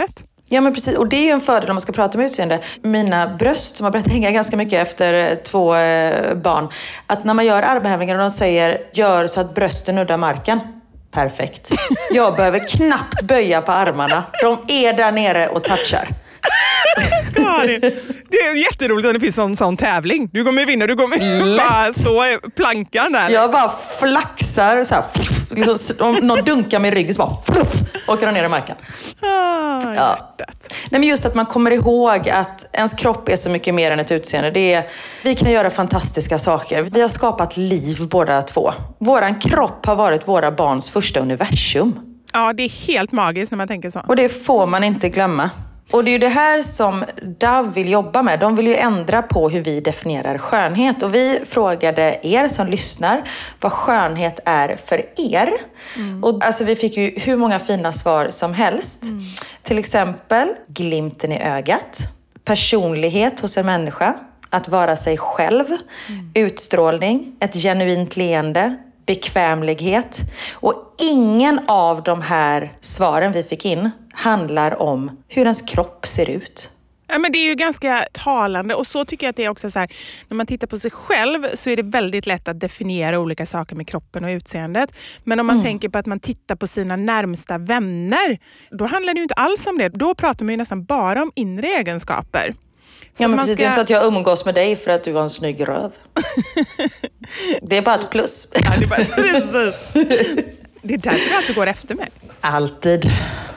Ja men precis, och det är ju en fördel om man ska prata om utseende. Mina bröst som har börjat hänga ganska mycket efter 2 barn. Att när man gör armhävningar och de säger gör så att brösten nuddar marken. Perfekt. Jag behöver knappt böja på armarna. De är där nere och touchar. Karin, det är jätteroligt att det finns en sån tävling. Du kommer vinna, du kommer bara så plankan där. Jag bara flaxar så här. Om någon dunkar med ryggen så bara åker de ner i marken. Nej, men just att man kommer ihåg att ens kropp är så mycket mer än ett utseende. Vi kan göra fantastiska saker. Vi har skapat liv båda 2. Våran kropp har varit våra barns första universum. Ja, det är helt magiskt när man tänker så. Och det får man inte glömma. Och det är ju det här som Dove vill jobba med. De vill ju ändra på hur vi definierar skönhet. Och vi frågade er som lyssnar vad skönhet är för er. Och alltså vi fick ju hur många fina svar som helst. Till exempel glimten i ögat, personlighet hos en människa, att vara sig själv, utstrålning, ett genuint leende, bekvämlighet. Och ingen av de här svaren vi fick in handlar om hur ens kropp ser ut. Ja, men det är ju ganska talande och så tycker jag att det är också så här, när man tittar på sig själv så är det väldigt lätt att definiera olika saker med kroppen och utseendet. Men om man tänker på att man tittar på sina närmsta vänner, då handlar det ju inte alls om det. Då pratar man ju nästan bara om inre egenskaper. Så ja, men precis. Det är inte så att jag umgås med dig för att du har en snygg röv. Det är bara ett plus. Ja, det är bara, precis. Det är därför att du går efter mig. Alltid.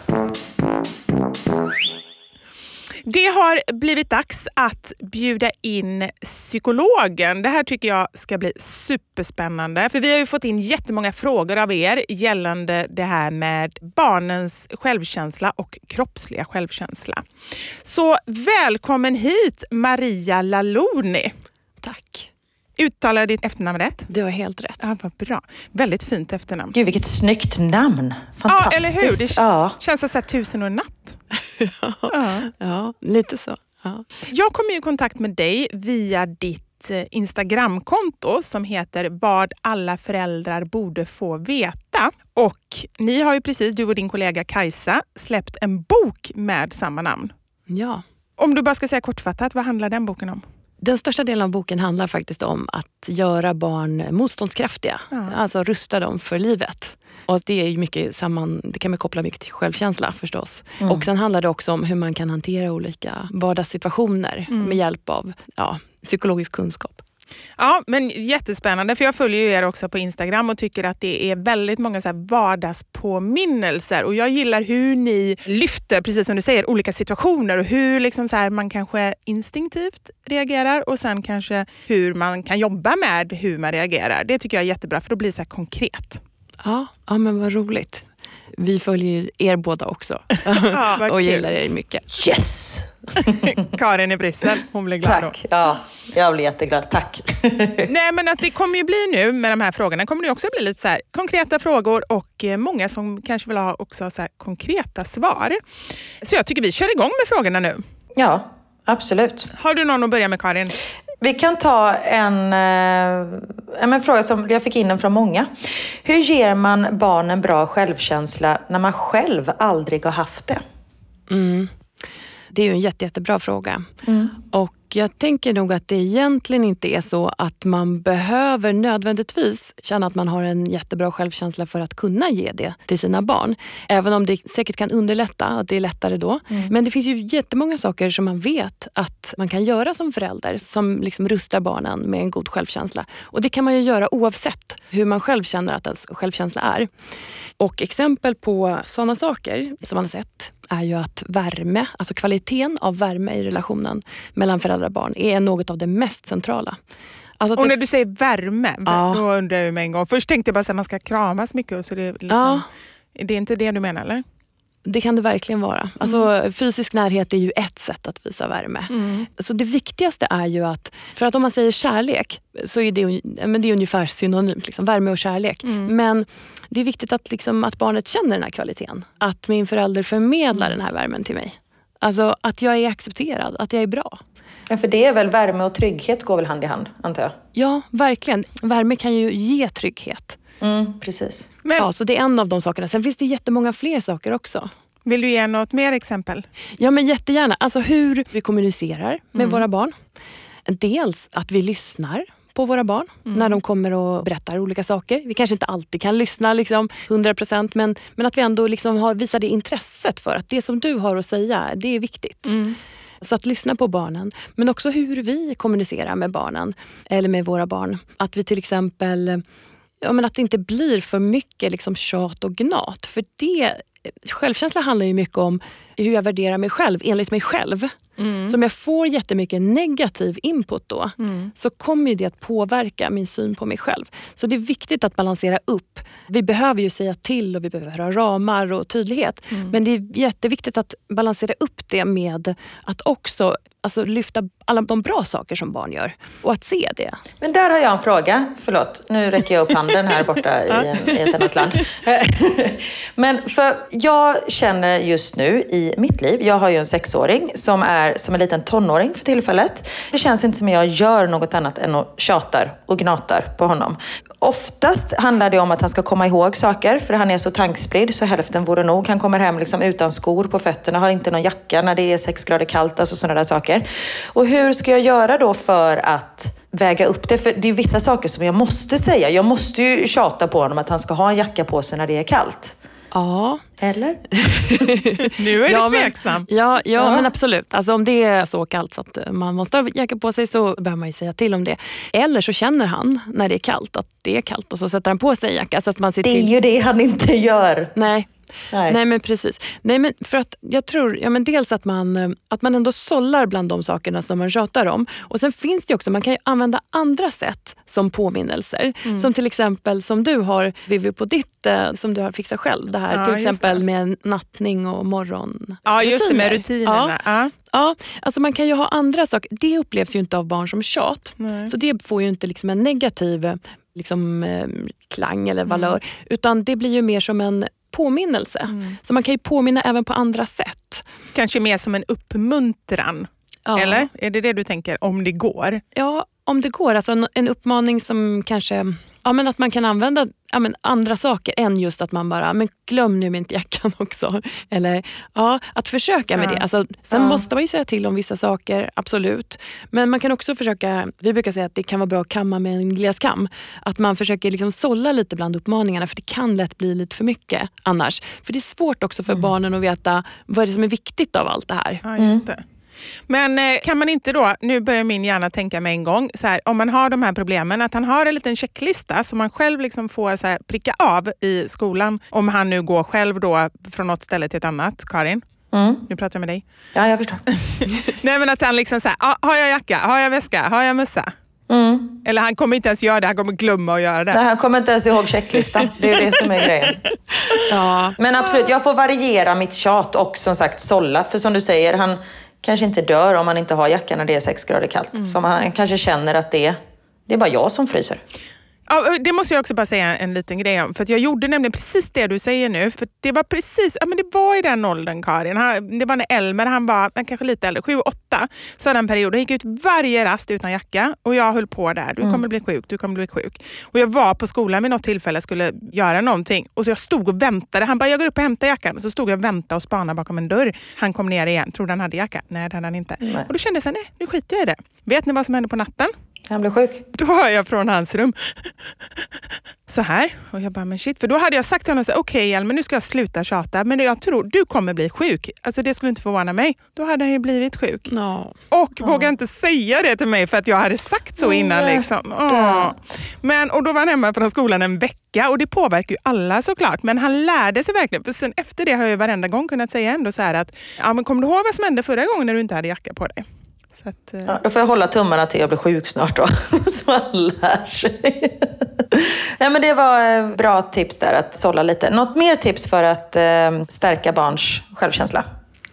Det har blivit dags att bjuda in psykologen. Det här tycker jag ska bli superspännande. För vi har ju fått in jättemånga frågor av er gällande det här med barnens självkänsla och kroppsliga självkänsla. Så välkommen hit Maria Laloni. Tack. Uttalar ditt efternamn rätt? Det var helt rätt. Ja, vad bra. Väldigt fint efternamn. Gud, vilket snyggt namn. Fantastiskt. Ja, eller hur? Det känns så här 1000 och en natt. Ja, lite så. Ja. Jag kom i kontakt med dig via ditt Instagramkonto som heter Vad alla föräldrar borde få veta. Och ni har ju precis, du och din kollega Kajsa, släppt en bok med samma namn. Ja. Om du bara ska säga kortfattat, vad handlar den boken om? Den största delen av boken handlar faktiskt om att göra barn motståndskraftiga. Ja. Alltså rusta dem för livet. Och det är ju mycket det kan man koppla mycket till självkänsla förstås. Och sen handlar det också om hur man kan hantera olika vardagssituationer med hjälp av psykologisk kunskap. Ja, men jättespännande, för jag följer ju er också på Instagram och tycker att det är väldigt många så här vardagspåminnelser. Och jag gillar hur ni lyfter, precis som du säger, olika situationer och hur liksom så här man kanske instinktivt reagerar och sen kanske hur man kan jobba med hur man reagerar. Det tycker jag är jättebra, för då blir det så här konkret. Ja, men vad roligt. Vi följer ju er båda också. Ja, och gillar er mycket. Yes! Karin i Bryssel, hon blir glad. Tack, ja, jag blir jätteglad, tack. Nej, men att det kommer ju bli nu med de här frågorna, kommer det också bli lite så här konkreta frågor och många som kanske vill ha också så här konkreta svar. Så jag tycker vi kör igång med frågorna nu. Ja, absolut. Har du någon att börja med, Karin? Vi kan ta en fråga som jag fick in från många. Hur ger man barnen bra självkänsla när man själv aldrig har haft det? Det är ju en jättebra fråga. Och jag tänker nog att det egentligen inte är så att man behöver nödvändigtvis känna att man har en jättebra självkänsla för att kunna ge det till sina barn. Även om det säkert kan underlätta, att det är lättare då. Men det finns ju jättemånga saker som man vet att man kan göra som förälder som liksom rustar barnen med en god självkänsla. Och det kan man ju göra oavsett hur man själv känner att ens självkänsla är. Och exempel på sådana saker som man har sett är ju att värme, alltså kvaliteten av värme i relationen mellan föräldrar och barn är något av det mest centrala. Alltså och när du säger värme, då undrar jag med en gång. Först tänkte jag bara att man ska kramas mycket. Så det är, liksom, det är inte det du menar, eller? Det kan det verkligen vara. Alltså, fysisk närhet är ju ett sätt att visa värme. Så det viktigaste är ju att, för att om man säger kärlek så är det är ungefär synonymt, liksom, värme och kärlek. Men det är viktigt att, liksom, att barnet känner den här kvaliteten. Att min förälder förmedlar den här värmen till mig. Alltså att jag är accepterad, att jag är bra. Ja, för det är väl värme och trygghet går väl hand i hand, antar jag? Ja, verkligen. Värme kan ju ge trygghet. Precis. Ja, så det är en av de sakerna. Sen finns det jättemånga fler saker också. Vill du ge något mer exempel? Ja, men jättegärna. Alltså hur vi kommunicerar med våra barn. Dels att vi lyssnar på våra barn när de kommer och berättar olika saker. Vi kanske inte alltid kan lyssna 100%, men att vi ändå visar det intresset för att det som du har att säga, det är viktigt. Så att lyssna på barnen, men också hur vi kommunicerar med barnen eller med våra barn. Att vi till exempel, att det inte blir för mycket tjat och gnat. För självkänsla handlar ju mycket om hur jag värderar mig själv enligt mig själv. Så om jag får jättemycket negativ input då så kommer ju det att påverka min syn på mig själv. Så det är viktigt att balansera upp. Vi behöver ju säga till och vi behöver ha ramar och tydlighet. Men det är jätteviktigt att balansera upp det med att också lyfta alla de bra saker som barn gör och att se det. Men där har jag en fråga. Förlåt, nu räcker jag upp handen här borta i ett annat land. Men för jag känner just nu i mitt liv, jag har ju en 6-åring som är som en liten tonåring för tillfället. Det känns inte som jag gör något annat än att tjatar och gnatar på honom. Oftast handlar det om att han ska komma ihåg saker, för han är så tankspridd så hälften vore nog. Han kommer hem utan skor på fötterna, har inte någon jacka när det är 6 grader kallt, alltså sådana där saker. Och hur ska jag göra då för att väga upp det? För det är vissa saker som jag måste säga. Jag måste ju tjata på honom att han ska ha en jacka på sig när det är kallt. Ja. Eller? Nu är du tveksam. Ja, men absolut. Alltså om det är så kallt så att man måste ha jacka på sig så behöver man ju säga till om det. Eller så känner han när det är kallt att det är kallt och så sätter han på sig jacka. Så att man ser det är ju det han inte gör. Nej, men precis. Nej, men för att jag tror, dels att man ändå sållar bland de sakerna som man tjatar om. Och sen finns det också, man kan ju använda andra sätt som påminnelser. Som till exempel som du har, Vivi, på ditt, som du har fixat själv. Det här till exempel med nattning och morgon. Ja, just det, med rutinerna. Ja, alltså man kan ju ha andra saker. Det upplevs ju inte av barn som tjat. Nej. Så det får ju inte en negativ klang eller valör. Utan det blir ju mer som en påminnelse. Så man kan ju påminna även på andra sätt. Kanske mer som en uppmuntran. Ja. Eller? Är det du tänker om det går? Ja, om det går. Alltså en uppmaning som kanske... Ja, men att man kan använda andra saker än just att man bara, men glöm nu inte jackan också. Eller att försöka med det. Alltså, sen måste man ju säga till om vissa saker, absolut. Men man kan också försöka, vi brukar säga att det kan vara bra att kamma med en gläskam. Att man försöker sålla lite bland uppmaningarna, för det kan lätt bli lite för mycket annars. För det är svårt också för barnen att veta vad är det som är viktigt av allt det här. Ja, just det. Men kan man inte då, nu börjar min hjärna tänka med en gång, så här, om man har de här problemen, att han har en liten checklista som man själv får så här, pricka av i skolan, om han nu går själv då från något ställe till ett annat. Karin, nu pratar jag med dig. Ja, jag förstår. Nej, men att han så här, har jag jacka, har jag väska, har jag mössa? Eller han kommer inte ens göra det, han kommer glömma att göra det. Nej, han kommer inte ens ihåg checklistan. Det är det som är grejen. Ja. Men absolut, jag får variera mitt tjat och som sagt sålla. För som du säger, han kanske inte dör om man inte har jackan när det är 6 grader kallt. Så han kanske känner att det är bara jag som fryser. Ja, det måste jag också bara säga en liten grej om. För att jag gjorde nämligen precis det du säger nu. För det var precis, men det var i den åldern, Karin. Det var när Elmer, han var kanske lite äldre, 7-8. Så hade en period, han gick ut varje rast utan jacka. Och jag höll på där, du kommer bli sjuk, du kommer bli sjuk. Och jag var på skolan vid något tillfälle, skulle göra någonting. Och så jag stod och väntade. Han bara, jag går upp och hämtar jackan. Så stod jag och väntade och spanade bakom en dörr. Han kom ner igen, trodde han hade jacka. Nej, det hade han inte. Nej. Och då kände jag så här, nej, nu skiter jag i det. Vet ni vad som hände på natten? Han blev sjuk. Då hör jag från hans rum så här. Och jag bara, men shit. För då hade jag sagt till honom, okej, Elmer, nu ska jag sluta tjata. Men jag tror du kommer bli sjuk. Alltså det skulle inte förvåna mig. Då hade han ju blivit sjuk. Och vågade inte säga det till mig för att jag hade sagt så innan. Men, och då var han hemma från skolan en vecka. Och det påverkar ju alla såklart. Men han lärde sig verkligen. För sen efter det har jag varenda gång kunnat säga ändå så här att, men kommer du ihåg vad som hände förra gången när du inte hade jacka på dig? Så att, då får jag hålla tummarna till jag blir sjuk snart då. Så han lär sig. Nej, men det var bra tips där att sålla lite. Något mer tips för att stärka barns självkänsla?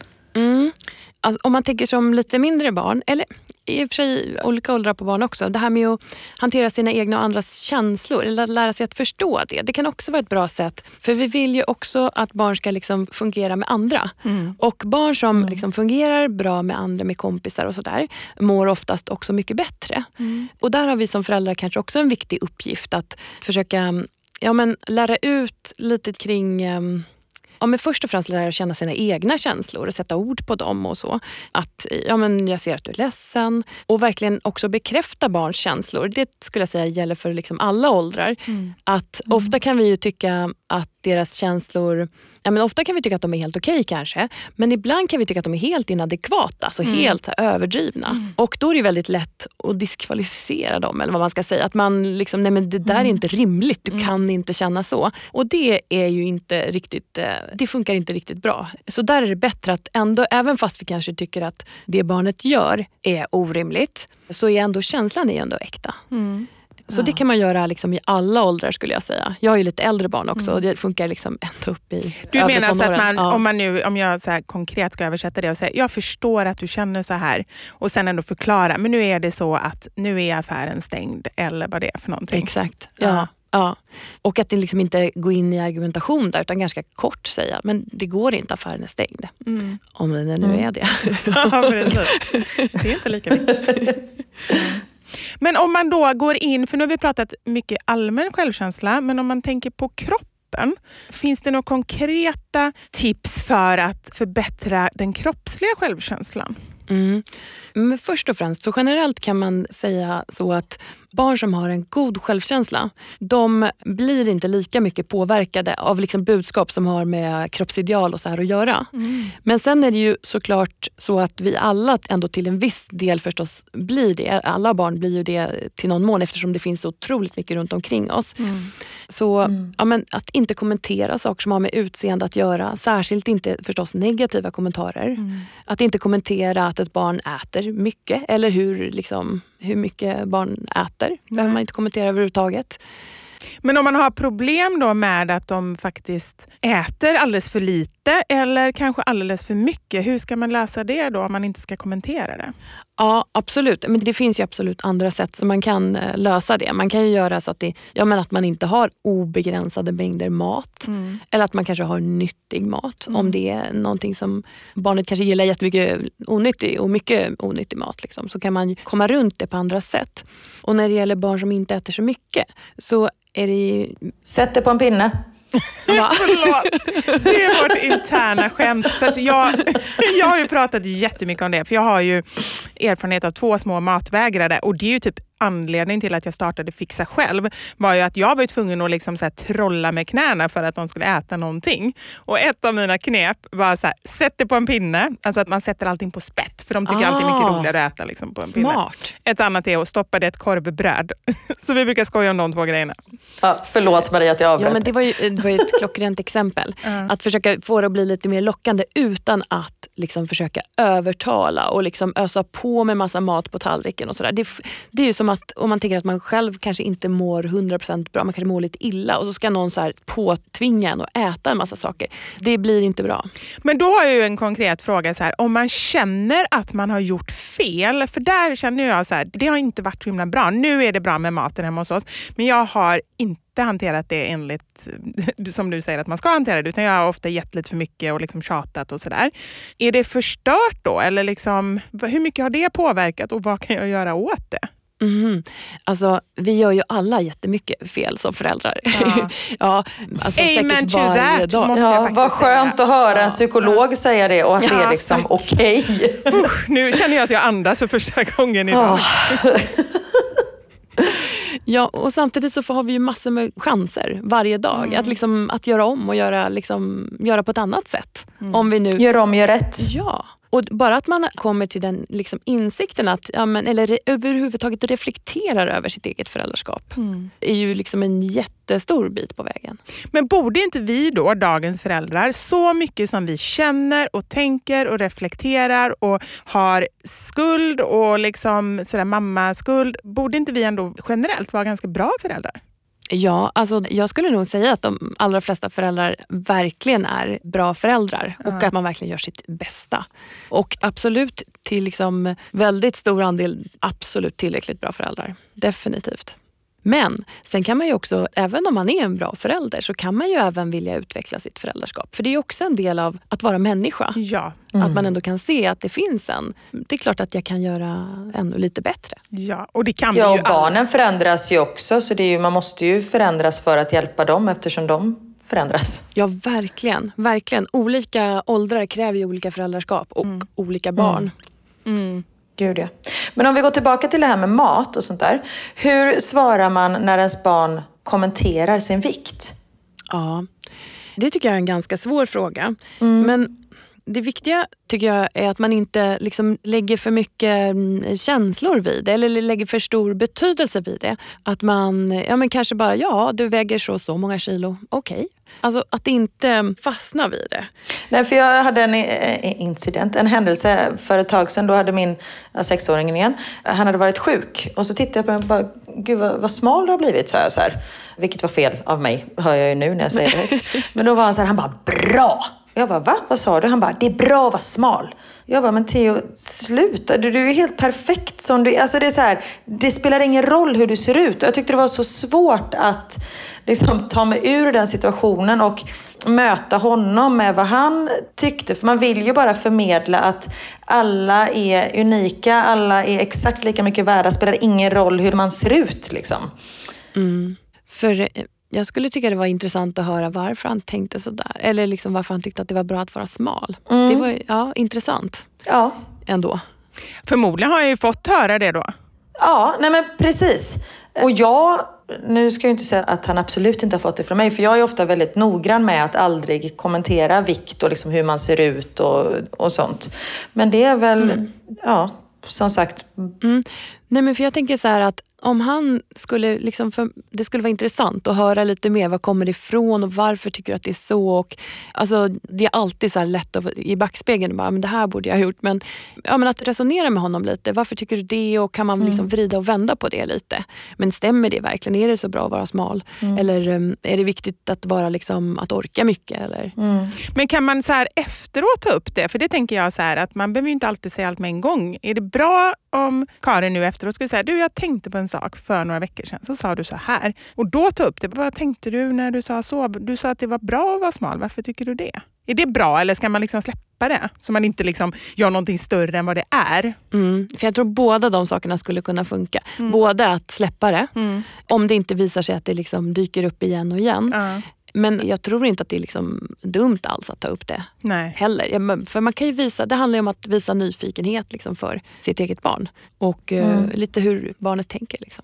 Alltså, om man tänker som lite mindre barn, eller i och för sig olika åldrar på barn också. Det här med att hantera sina egna och andras känslor, eller att lära sig att förstå det. Det kan också vara ett bra sätt. För vi vill ju också att barn ska fungera med andra. Och barn som fungerar bra med andra, med kompisar och sådär, mår oftast också mycket bättre. Och där har vi som föräldrar kanske också en viktig uppgift att försöka lära ut lite kring men först och främst lära känna sina egna känslor och sätta ord på dem och så. Att jag ser att du är ledsen. Och verkligen också bekräfta barns känslor. Det skulle jag säga gäller för liksom alla åldrar. Att ofta kan vi ju tycka att deras känslor, ofta kan vi tycka att de är helt okej kanske, men ibland kan vi tycka att de är helt inadekvata, alltså helt överdrivna. Och då är det väldigt lätt att diskvalificera dem, eller vad man ska säga. Att man liksom, nej men det där är inte rimligt, du kan inte känna så. Och det är ju inte riktigt, det funkar inte riktigt bra. Så där är det bättre att ändå, även fast vi kanske tycker att det barnet gör är orimligt, så är ändå känslan är ändå äkta. Så det kan man göra liksom i alla åldrar skulle jag säga. Jag har ju lite äldre barn också och det funkar liksom ända upp i Du menar så att om jag så här konkret ska översätta det och säga jag förstår att du känner så här och sen ändå förklara, men nu är det så att nu är affären stängd eller vad det är för någonting. Exakt, ja. Och att det liksom inte går in i argumentation där utan ganska kort säga, men det går inte, affären är stängd. Om det nu är det. Det är inte lika viktigt. Men om man då går in, för nu har vi pratat mycket allmän självkänsla, men om man tänker på kroppen, finns det några konkreta tips för att förbättra den kroppsliga självkänslan? Men först och främst så generellt kan man säga så att barn som har en god självkänsla, de blir inte lika mycket påverkade av liksom budskap som har med kroppsideal och så här att göra. Men sen är det ju såklart så att vi alla ändå till en viss del förstås blir det. Alla barn blir ju det till någon mån eftersom det finns så otroligt mycket runt omkring oss. Så att inte kommentera saker som har med utseende att göra, särskilt inte förstås negativa kommentarer. Att inte kommentera att ett barn äter mycket eller hur mycket barn äter. Behöver man inte kommentera överhuvudtaget. Men om man har problem då med att de faktiskt äter alldeles för lite eller kanske alldeles för mycket, hur ska man lösa det då om man inte ska kommentera det? Ja, absolut. Men det finns ju absolut andra sätt som man kan lösa det. Man kan ju göra så att att man inte har obegränsade mängder mat. Eller att man kanske har nyttig mat. Om det är någonting som barnet kanske gillar jättemycket onyttig och mycket onyttig mat. Liksom, så kan man komma runt det på andra sätt. Och när det gäller barn som inte äter så mycket så är det ju... Sätt det på en pinne. Förlåt. Det är vårt interna skämt. För att jag har ju pratat jättemycket om det. För jag har ju erfarenhet av 2 små matvägrare. Och det är ju typ anledning till att jag startade Fixa själv. Var ju att jag var tvungen att liksom så här trolla med knäna för att de skulle äta någonting. Och ett av mina knep var så här, sätt det på en pinne. Alltså att man sätter allting på spett. För de tycker alltid mycket roligare att äta liksom på en pinne. Ett annat är att stoppa det ett korvbröd. Så vi brukar skoja om de 2 grejerna. Ja, förlåt Maria att jag avbröt. Ja, men det var ju ett klockrent exempel. Att försöka få det att bli lite mer lockande utan att liksom försöka övertala och liksom ösa på med massa mat på tallriken och sådär. Det är ju som att om man tänker att man själv kanske inte mår 100% bra, man kanske mår lite illa och så ska någon så här påtvinga en och äta en massa saker. Det blir inte bra. Men då har jag ju en konkret fråga så här, om man känner att man har gjort fel, för där känner jag så här, det har inte varit så himla bra. Nu är det bra med maten hemma hos oss, men jag har inte hanterat det enligt, som du säger att man ska hantera det, utan jag har ofta gett lite för mycket och liksom tjatat och sådär. Är det förstört då? Eller liksom, hur mycket har det påverkat och vad kan jag göra åt det? Alltså, vi gör ju alla jättemycket fel som föräldrar. Ja, alltså, amen to that, måste jag faktiskt vad skönt säga. Att höra en psykolog säga det och att det är liksom okej. Nu känner jag att jag andas för första gången idag. Ja, och samtidigt så har vi ju massor med chanser varje dag att göra om och göra på ett annat sätt. Om vi nu gör om, gör rätt. Ja, och bara att man kommer till den insikten att eller överhuvudtaget reflekterar över sitt eget föräldraskap är ju liksom en jättestor bit på vägen. Men borde inte vi då, dagens föräldrar, så mycket som vi känner och tänker och reflekterar och har skuld och liksom sådär mammaskuld, borde inte vi ändå generellt vara ganska bra föräldrar? Ja, alltså jag skulle nog säga att de allra flesta föräldrar verkligen är bra föräldrar och att man verkligen gör sitt bästa. Och absolut till väldigt stor andel absolut tillräckligt bra föräldrar. Definitivt. Men sen kan man ju också, även om man är en bra förälder, så kan man ju även vilja utveckla sitt föräldraskap. För det är också en del av att vara människa. Ja. Att man ändå kan se att det finns det är klart att jag kan göra ännu lite bättre. Ja, och det kan och barnen förändras ju också. Så man måste ju förändras för att hjälpa dem eftersom de förändras. Ja, verkligen. Verkligen. Olika åldrar kräver ju olika föräldraskap och olika barn. Gud ja. Men om vi går tillbaka till det här med mat och sånt där. Hur svarar man när ens barn kommenterar sin vikt? Ja, det tycker jag är en ganska svår fråga. Men det viktiga tycker jag är att man inte liksom lägger för mycket känslor vid det eller lägger för stor betydelse vid det. Att man men kanske bara, du väger så många kilo, okej. Alltså att inte fastna vid det. Nej, för jag hade en händelse för ett tag sedan. Då hade min 6-åringen igen, han hade varit sjuk. Och så tittade jag på honom och bara, gud vad smal du har blivit, så här. Vilket var fel av mig, hör jag ju nu när jag säger det högt. Men då var han så här, han bara, bra! Jag bara, va? Vad sa du? Han bara, det är bra att vara smal. Jag bara, men Theo, sluta. Du är helt perfekt som du är. Alltså det är så här, det spelar ingen roll hur du ser ut. Jag tyckte det var så svårt att liksom ta mig ur den situationen och möta honom med vad han tyckte. För man vill ju bara förmedla att alla är unika, alla är exakt lika mycket värda. Spelar ingen roll hur man ser ut liksom. För jag skulle tycka det var intressant att höra varför han tänkte sådär. Eller liksom varför han tyckte att det var bra att vara smal. Det var intressant. Ja. Ändå. Förmodligen har jag ju fått höra det då. Ja, nej men precis. Och nu ska jag inte säga att han absolut inte har fått det från mig. För jag är ofta väldigt noggrann med att aldrig kommentera vikt och liksom hur man ser ut och sånt. Men det är väl, som sagt. Nej, men för jag tänker så här att om han skulle det skulle vara intressant att höra lite mer, vad kommer det ifrån och varför tycker du att det är så, och alltså det är alltid så här lätt att i backspegeln bara, men det här borde jag ha gjort, men att resonera med honom lite, varför tycker du det, och kan man liksom vrida och vända på det lite, men stämmer det verkligen, är det så bra att vara smal eller är det viktigt att vara liksom att orka mycket eller? Men kan man så här efteråt ta upp det, för det tänker jag så här att man behöver ju inte alltid säga allt med en gång. Är det bra om Karin nu efteråt skulle säga, jag tänkte på en sak för några veckor sedan, så sa du så här, och då ta upp det, vad tänkte du när du sa så? Du sa att det var bra att vara smal, varför tycker du det? Är det bra, eller ska man liksom släppa det? Så man inte liksom gör någonting större än vad det är. För jag tror båda de sakerna skulle kunna funka. Både att släppa det, om det inte visar sig att det liksom dyker upp igen och igen. Men jag tror inte att det är liksom dumt alls att ta upp det heller. För man kan ju visa, det handlar ju om att visa nyfikenhet liksom för sitt eget barn. Och lite hur barnet tänker liksom.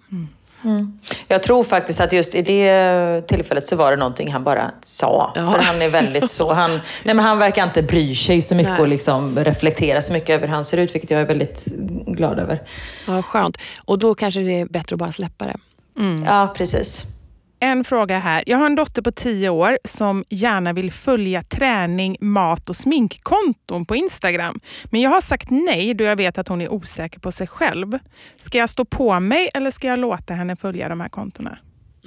Jag tror faktiskt att just i det tillfället så var det någonting han bara sa. Ja. För han är väldigt så, han verkar inte bry sig så mycket och liksom reflektera så mycket över hur han ser ut, vilket jag är väldigt glad över. Ja, skönt. Och då kanske det är bättre att bara släppa det. Ja, precis. En fråga här. Jag har en dotter på 10 år som gärna vill följa träning, mat och sminkkonton på Instagram. Men jag har sagt nej då jag vet att hon är osäker på sig själv. Ska jag stå på mig eller ska jag låta henne följa de här kontona?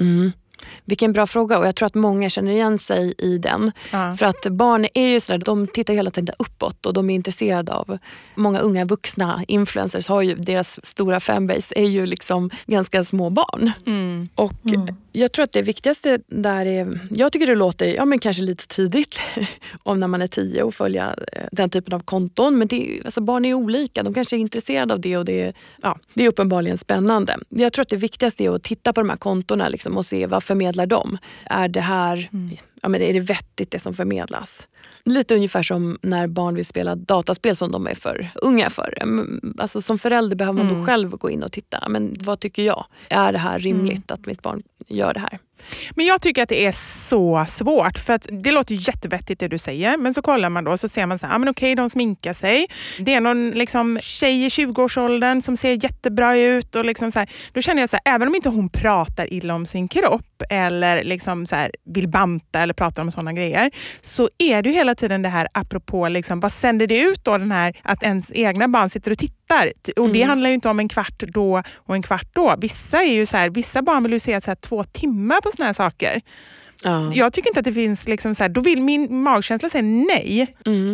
Vilken bra fråga, och jag tror att många känner igen sig i den. För att barn är ju sådär, de tittar hela tiden uppåt och de är intresserade av, många unga vuxna influencers har ju, deras stora fanbase är ju liksom ganska små barn. Och jag tror att det viktigaste där är, jag tycker det låter men kanske lite tidigt om när man är 10 och följa den typen av konton, men alltså barn är olika, de kanske är intresserade av det och det är uppenbarligen spännande. Jag tror att det viktigaste är att titta på de här kontona liksom, och se vad förmedlar de. Är det här, är det vettigt det som förmedlas? Lite ungefär som när barn vill spela dataspel som de är för unga för. Alltså som förälder behöver man då själv gå in och titta. Men vad tycker jag? Är det här rimligt att mitt barn gör det här? Men jag tycker att det är så svårt, för att det låter jättevettigt det du säger, men så kollar man då så ser man så här, men okej, de sminkar sig. Det är någon liksom tjej i 20-årsåldern som ser jättebra ut och liksom så här, då känner jag så här, även om inte hon pratar illa om sin kropp eller liksom så här vill banta eller prata om sådana grejer, så är det ju hela tiden det här apropå liksom, vad sänder det ut då, den här att ens egna barn sitter och tittar. Och det handlar ju inte om en kvart då och en kvart då. Vissa är ju så här, vissa barn vill ju se så här 2 timmar på såna här saker. Jag tycker inte att det finns liksom så här, då vill min magkänsla säga nej.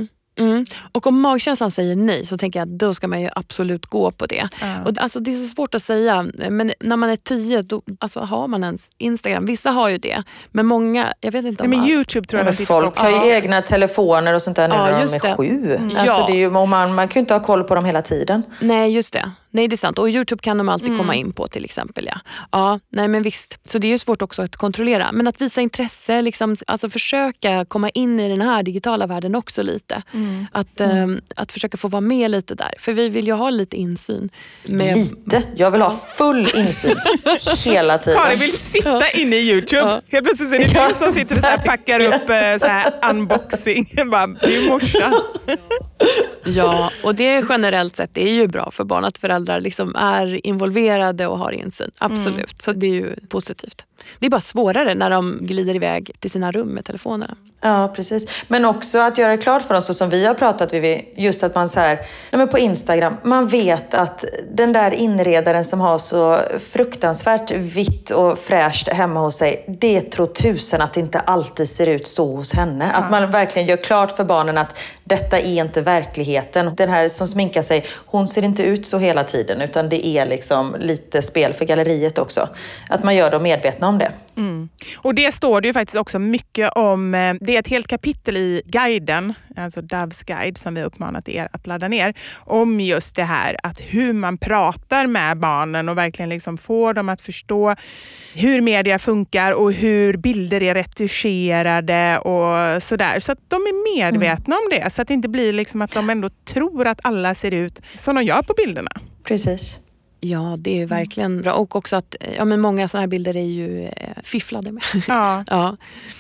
Och om magkänslan säger nej så tänker jag att då ska man ju absolut gå på det. Och alltså det är så svårt att säga, men när man är 10 då, alltså har man ens Instagram, vissa har ju det, men många, jag vet inte om men YouTube tror jag folk har ju egna telefoner och sånt där nu när de är 7. Alltså det är ju, man kan ju inte ha koll på dem hela tiden. Nej, just det. Nej, det är sant. Och YouTube kan de alltid komma in på till exempel. Ja, nej men visst. Så det är ju svårt också att kontrollera. Men att visa intresse, liksom, alltså försöka komma in i den här digitala världen också lite. Att försöka få vara med lite där. För vi vill ju ha lite insyn. Lite? Jag vill ha full insyn hela tiden. Karin vill sitta inne i YouTube. Helt plötsligt så är det du som sitter och så här packar upp så här unboxing. Bara, det är ju morsan. Ja, och det är generellt sett det är ju bra för barn att föräldrar liksom är involverade och har insyn. Absolut, så det är ju positivt. Det är bara svårare när de glider iväg till sina rum med telefonerna. Ja, precis. Men också att göra det klart för oss, så som vi har pratat vid, just att man så här, men på Instagram, man vet att den där inredaren som har så fruktansvärt vitt och fräscht hemma hos sig, det tror tusen att det inte alltid ser ut så hos henne. Att man verkligen gör klart för barnen att detta är inte verkligheten. Den här som sminkar sig, hon ser inte ut så hela tiden, utan det är liksom lite spel för galleriet också. Att man gör dem medvetna om det. Och det står det ju faktiskt också mycket om. Det är ett helt kapitel i guiden, alltså Doves guide som vi uppmanat er att ladda ner, om just det här att hur man pratar med barnen och verkligen liksom får dem att förstå hur media funkar och hur bilder är retuscherade och sådär. Så att de är medvetna om det, så att det inte blir liksom att de ändå tror att alla ser ut som de gör på bilderna. Precis. Ja, det är verkligen bra. Och också att men många sådana här bilder är ju fifflade med. Ja. Ja.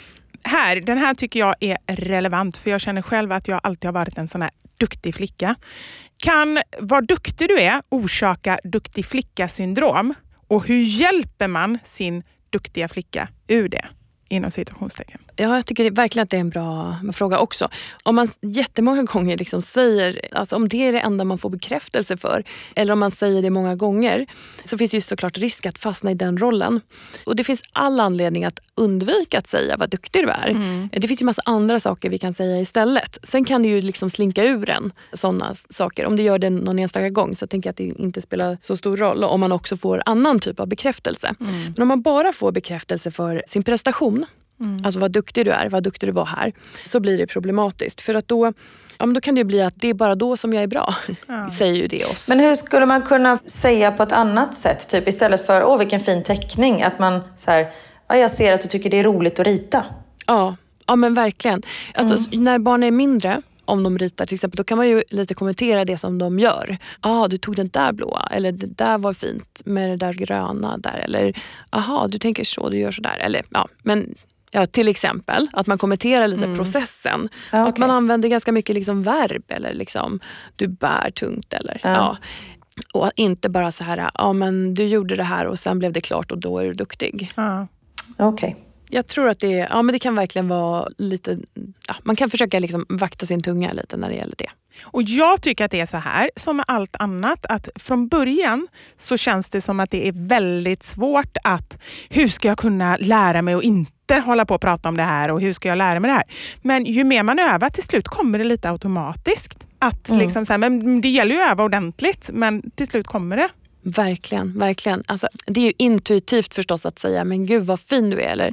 Den här tycker jag är relevant, för jag känner själv att jag alltid har varit en sån här duktig flicka. Kan vad duktig du är orsaka duktig flicka-syndrom? Och hur hjälper man sin duktiga flicka ur det? Inom situationstecken. Ja, jag tycker verkligen att det är en bra fråga också. Om man jättemånga gånger liksom säger, alltså om det är det enda man får bekräftelse för, eller om man säger det många gånger, så finns det ju såklart risk att fastna i den rollen. Och det finns all anledning att undvika att säga vad duktig du är. Det finns ju massa andra saker vi kan säga istället. Sen kan det ju liksom slinka ur en sådana saker. Om det gör det någon enstaka gång så tänker jag att det inte spelar så stor roll om man också får annan typ av bekräftelse. Men om man bara får bekräftelse för sin prestation, alltså vad duktig du är, vad duktig du var här, så blir det problematiskt. För att då kan det bli att det är bara då som jag är bra. Säger ju det oss. Men hur skulle man kunna säga på ett annat sätt? Typ istället för, vilken fin teckning. Att man så här, jag ser att du tycker det är roligt att rita. Ja men verkligen. Alltså när barn är mindre, om de ritar till exempel, då kan man ju lite kommentera det som de gör. Du tog den där blåa, eller det där var fint med det där gröna där, eller du tänker så, du gör så där, eller till exempel att man kommenterar lite processen. Att man använder ganska mycket liksom verb, eller liksom du bär tungt, eller och inte bara så här, men du gjorde det här och sen blev det klart och då är du duktig. Okej. Jag tror att men det kan verkligen vara lite, man kan försöka liksom vakta sin tunga lite när det gäller det. Och jag tycker att det är så här, som med allt annat, att från början så känns det som att det är väldigt svårt att, hur ska jag kunna lära mig och inte hålla på och prata om det här, och hur ska jag lära mig det här? Men ju mer man övar, till slut kommer det lite automatiskt. Att liksom så här, men det gäller ju att öva ordentligt, men till slut kommer det. Verkligen, verkligen. Alltså, det är ju intuitivt förstås att säga, men gud vad fin du är, eller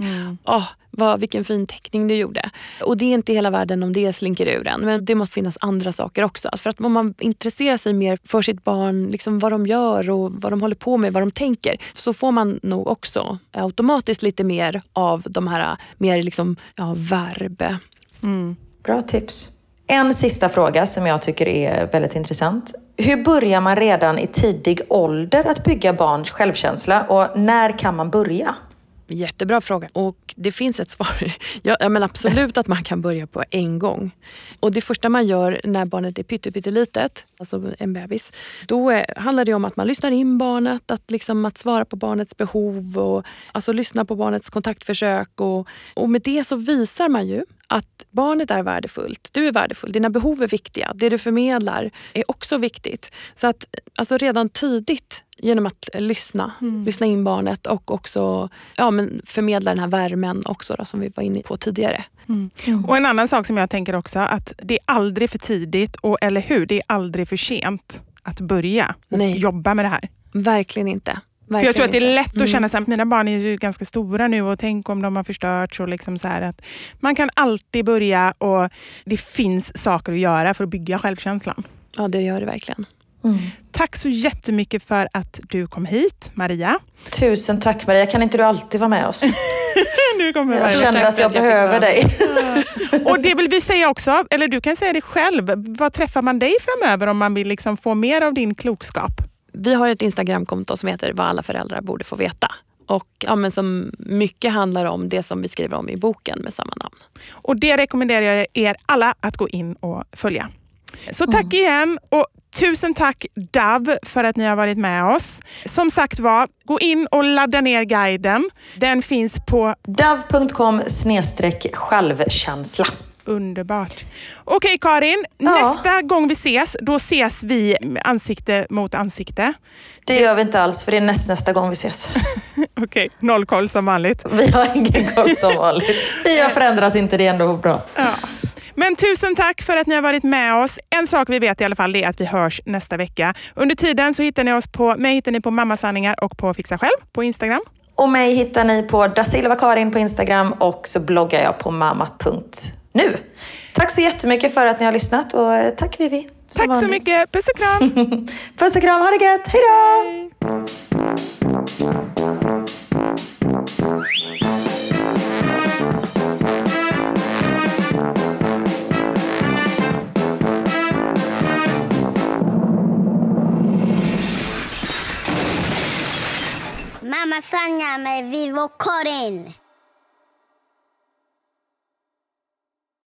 vilken fin teckning du gjorde. Och det är inte hela världen om det slinker ur en, men det måste finnas andra saker också. För att om man intresserar sig mer för sitt barn, liksom vad de gör och vad de håller på med, vad de tänker, så får man nog också automatiskt lite mer av de här mer liksom, verb. Bra tips. En sista fråga som jag tycker är väldigt intressant. Hur börjar man redan i tidig ålder att bygga barns självkänsla, och när kan man börja? Jättebra fråga. Och det finns ett svar. Men absolut att man kan börja på en gång. Och det första man gör när barnet är pyttelitet, alltså en bebis, då handlar det om att man lyssnar in barnet, att svara på barnets behov och alltså lyssna på barnets kontaktförsök. Och med det så visar man ju att barnet är värdefullt. Du är värdefull. Dina behov är viktiga. Det du förmedlar är också viktigt. Så att alltså redan tidigt, genom att lyssna in barnet och också förmedla den här värmen också då, som vi var inne på tidigare. Och en annan sak som jag tänker också, att det är aldrig för tidigt, eller hur? Det är aldrig för sent att börja och jobba med det här. Verkligen inte. För jag tror att det är lätt att känna sig att mina barn är ju ganska stora nu, och tänk om de har förstörts, och liksom så här att man kan alltid börja, och det finns saker att göra för att bygga självkänslan. Ja, det gör det verkligen. Tack så jättemycket för att du kom hit, Maria. Tusen tack, Maria. Kan inte du alltid vara med oss? Nu kommer Jag kände att jag behöver dig. Och det vill vi säga också, eller du kan säga det själv. Vad träffar man dig framöver om man vill liksom få mer av din klokskap? Vi har ett Instagramkonto som heter Vad alla föräldrar borde få veta. Och men som mycket handlar om det som vi skriver om i boken med samma namn. Och det rekommenderar jag er alla att gå in och följa. Så tack igen och tusen tack Dav för att ni har varit med oss. Som sagt var, gå in och ladda ner guiden. Den finns på dav.com/självkänsla. Underbart. Okej Karin, nästa gång vi ses, då ses vi ansikte mot ansikte. Det gör vi inte alls, för det är nästa gång vi ses. Okej, noll koll som vanligt. Vi har ingen koll som vanligt. Vi har förändras inte, det är ändå bra. Ja. Men tusen tack för att ni har varit med oss. En sak vi vet i alla fall är att vi hörs nästa vecka. Under tiden så hittar ni på Mammasanningar och på Fixa Själv på Instagram. Och mig hittar ni på Dasilva Karin på Instagram och så bloggar jag på mamma.nu. Tack så jättemycket för att ni har lyssnat och tack Vivi. Tack så mycket. Puss och kram. Puss och kram, ha det gött. Hej då! Mamma Sanja med Vivo Karin.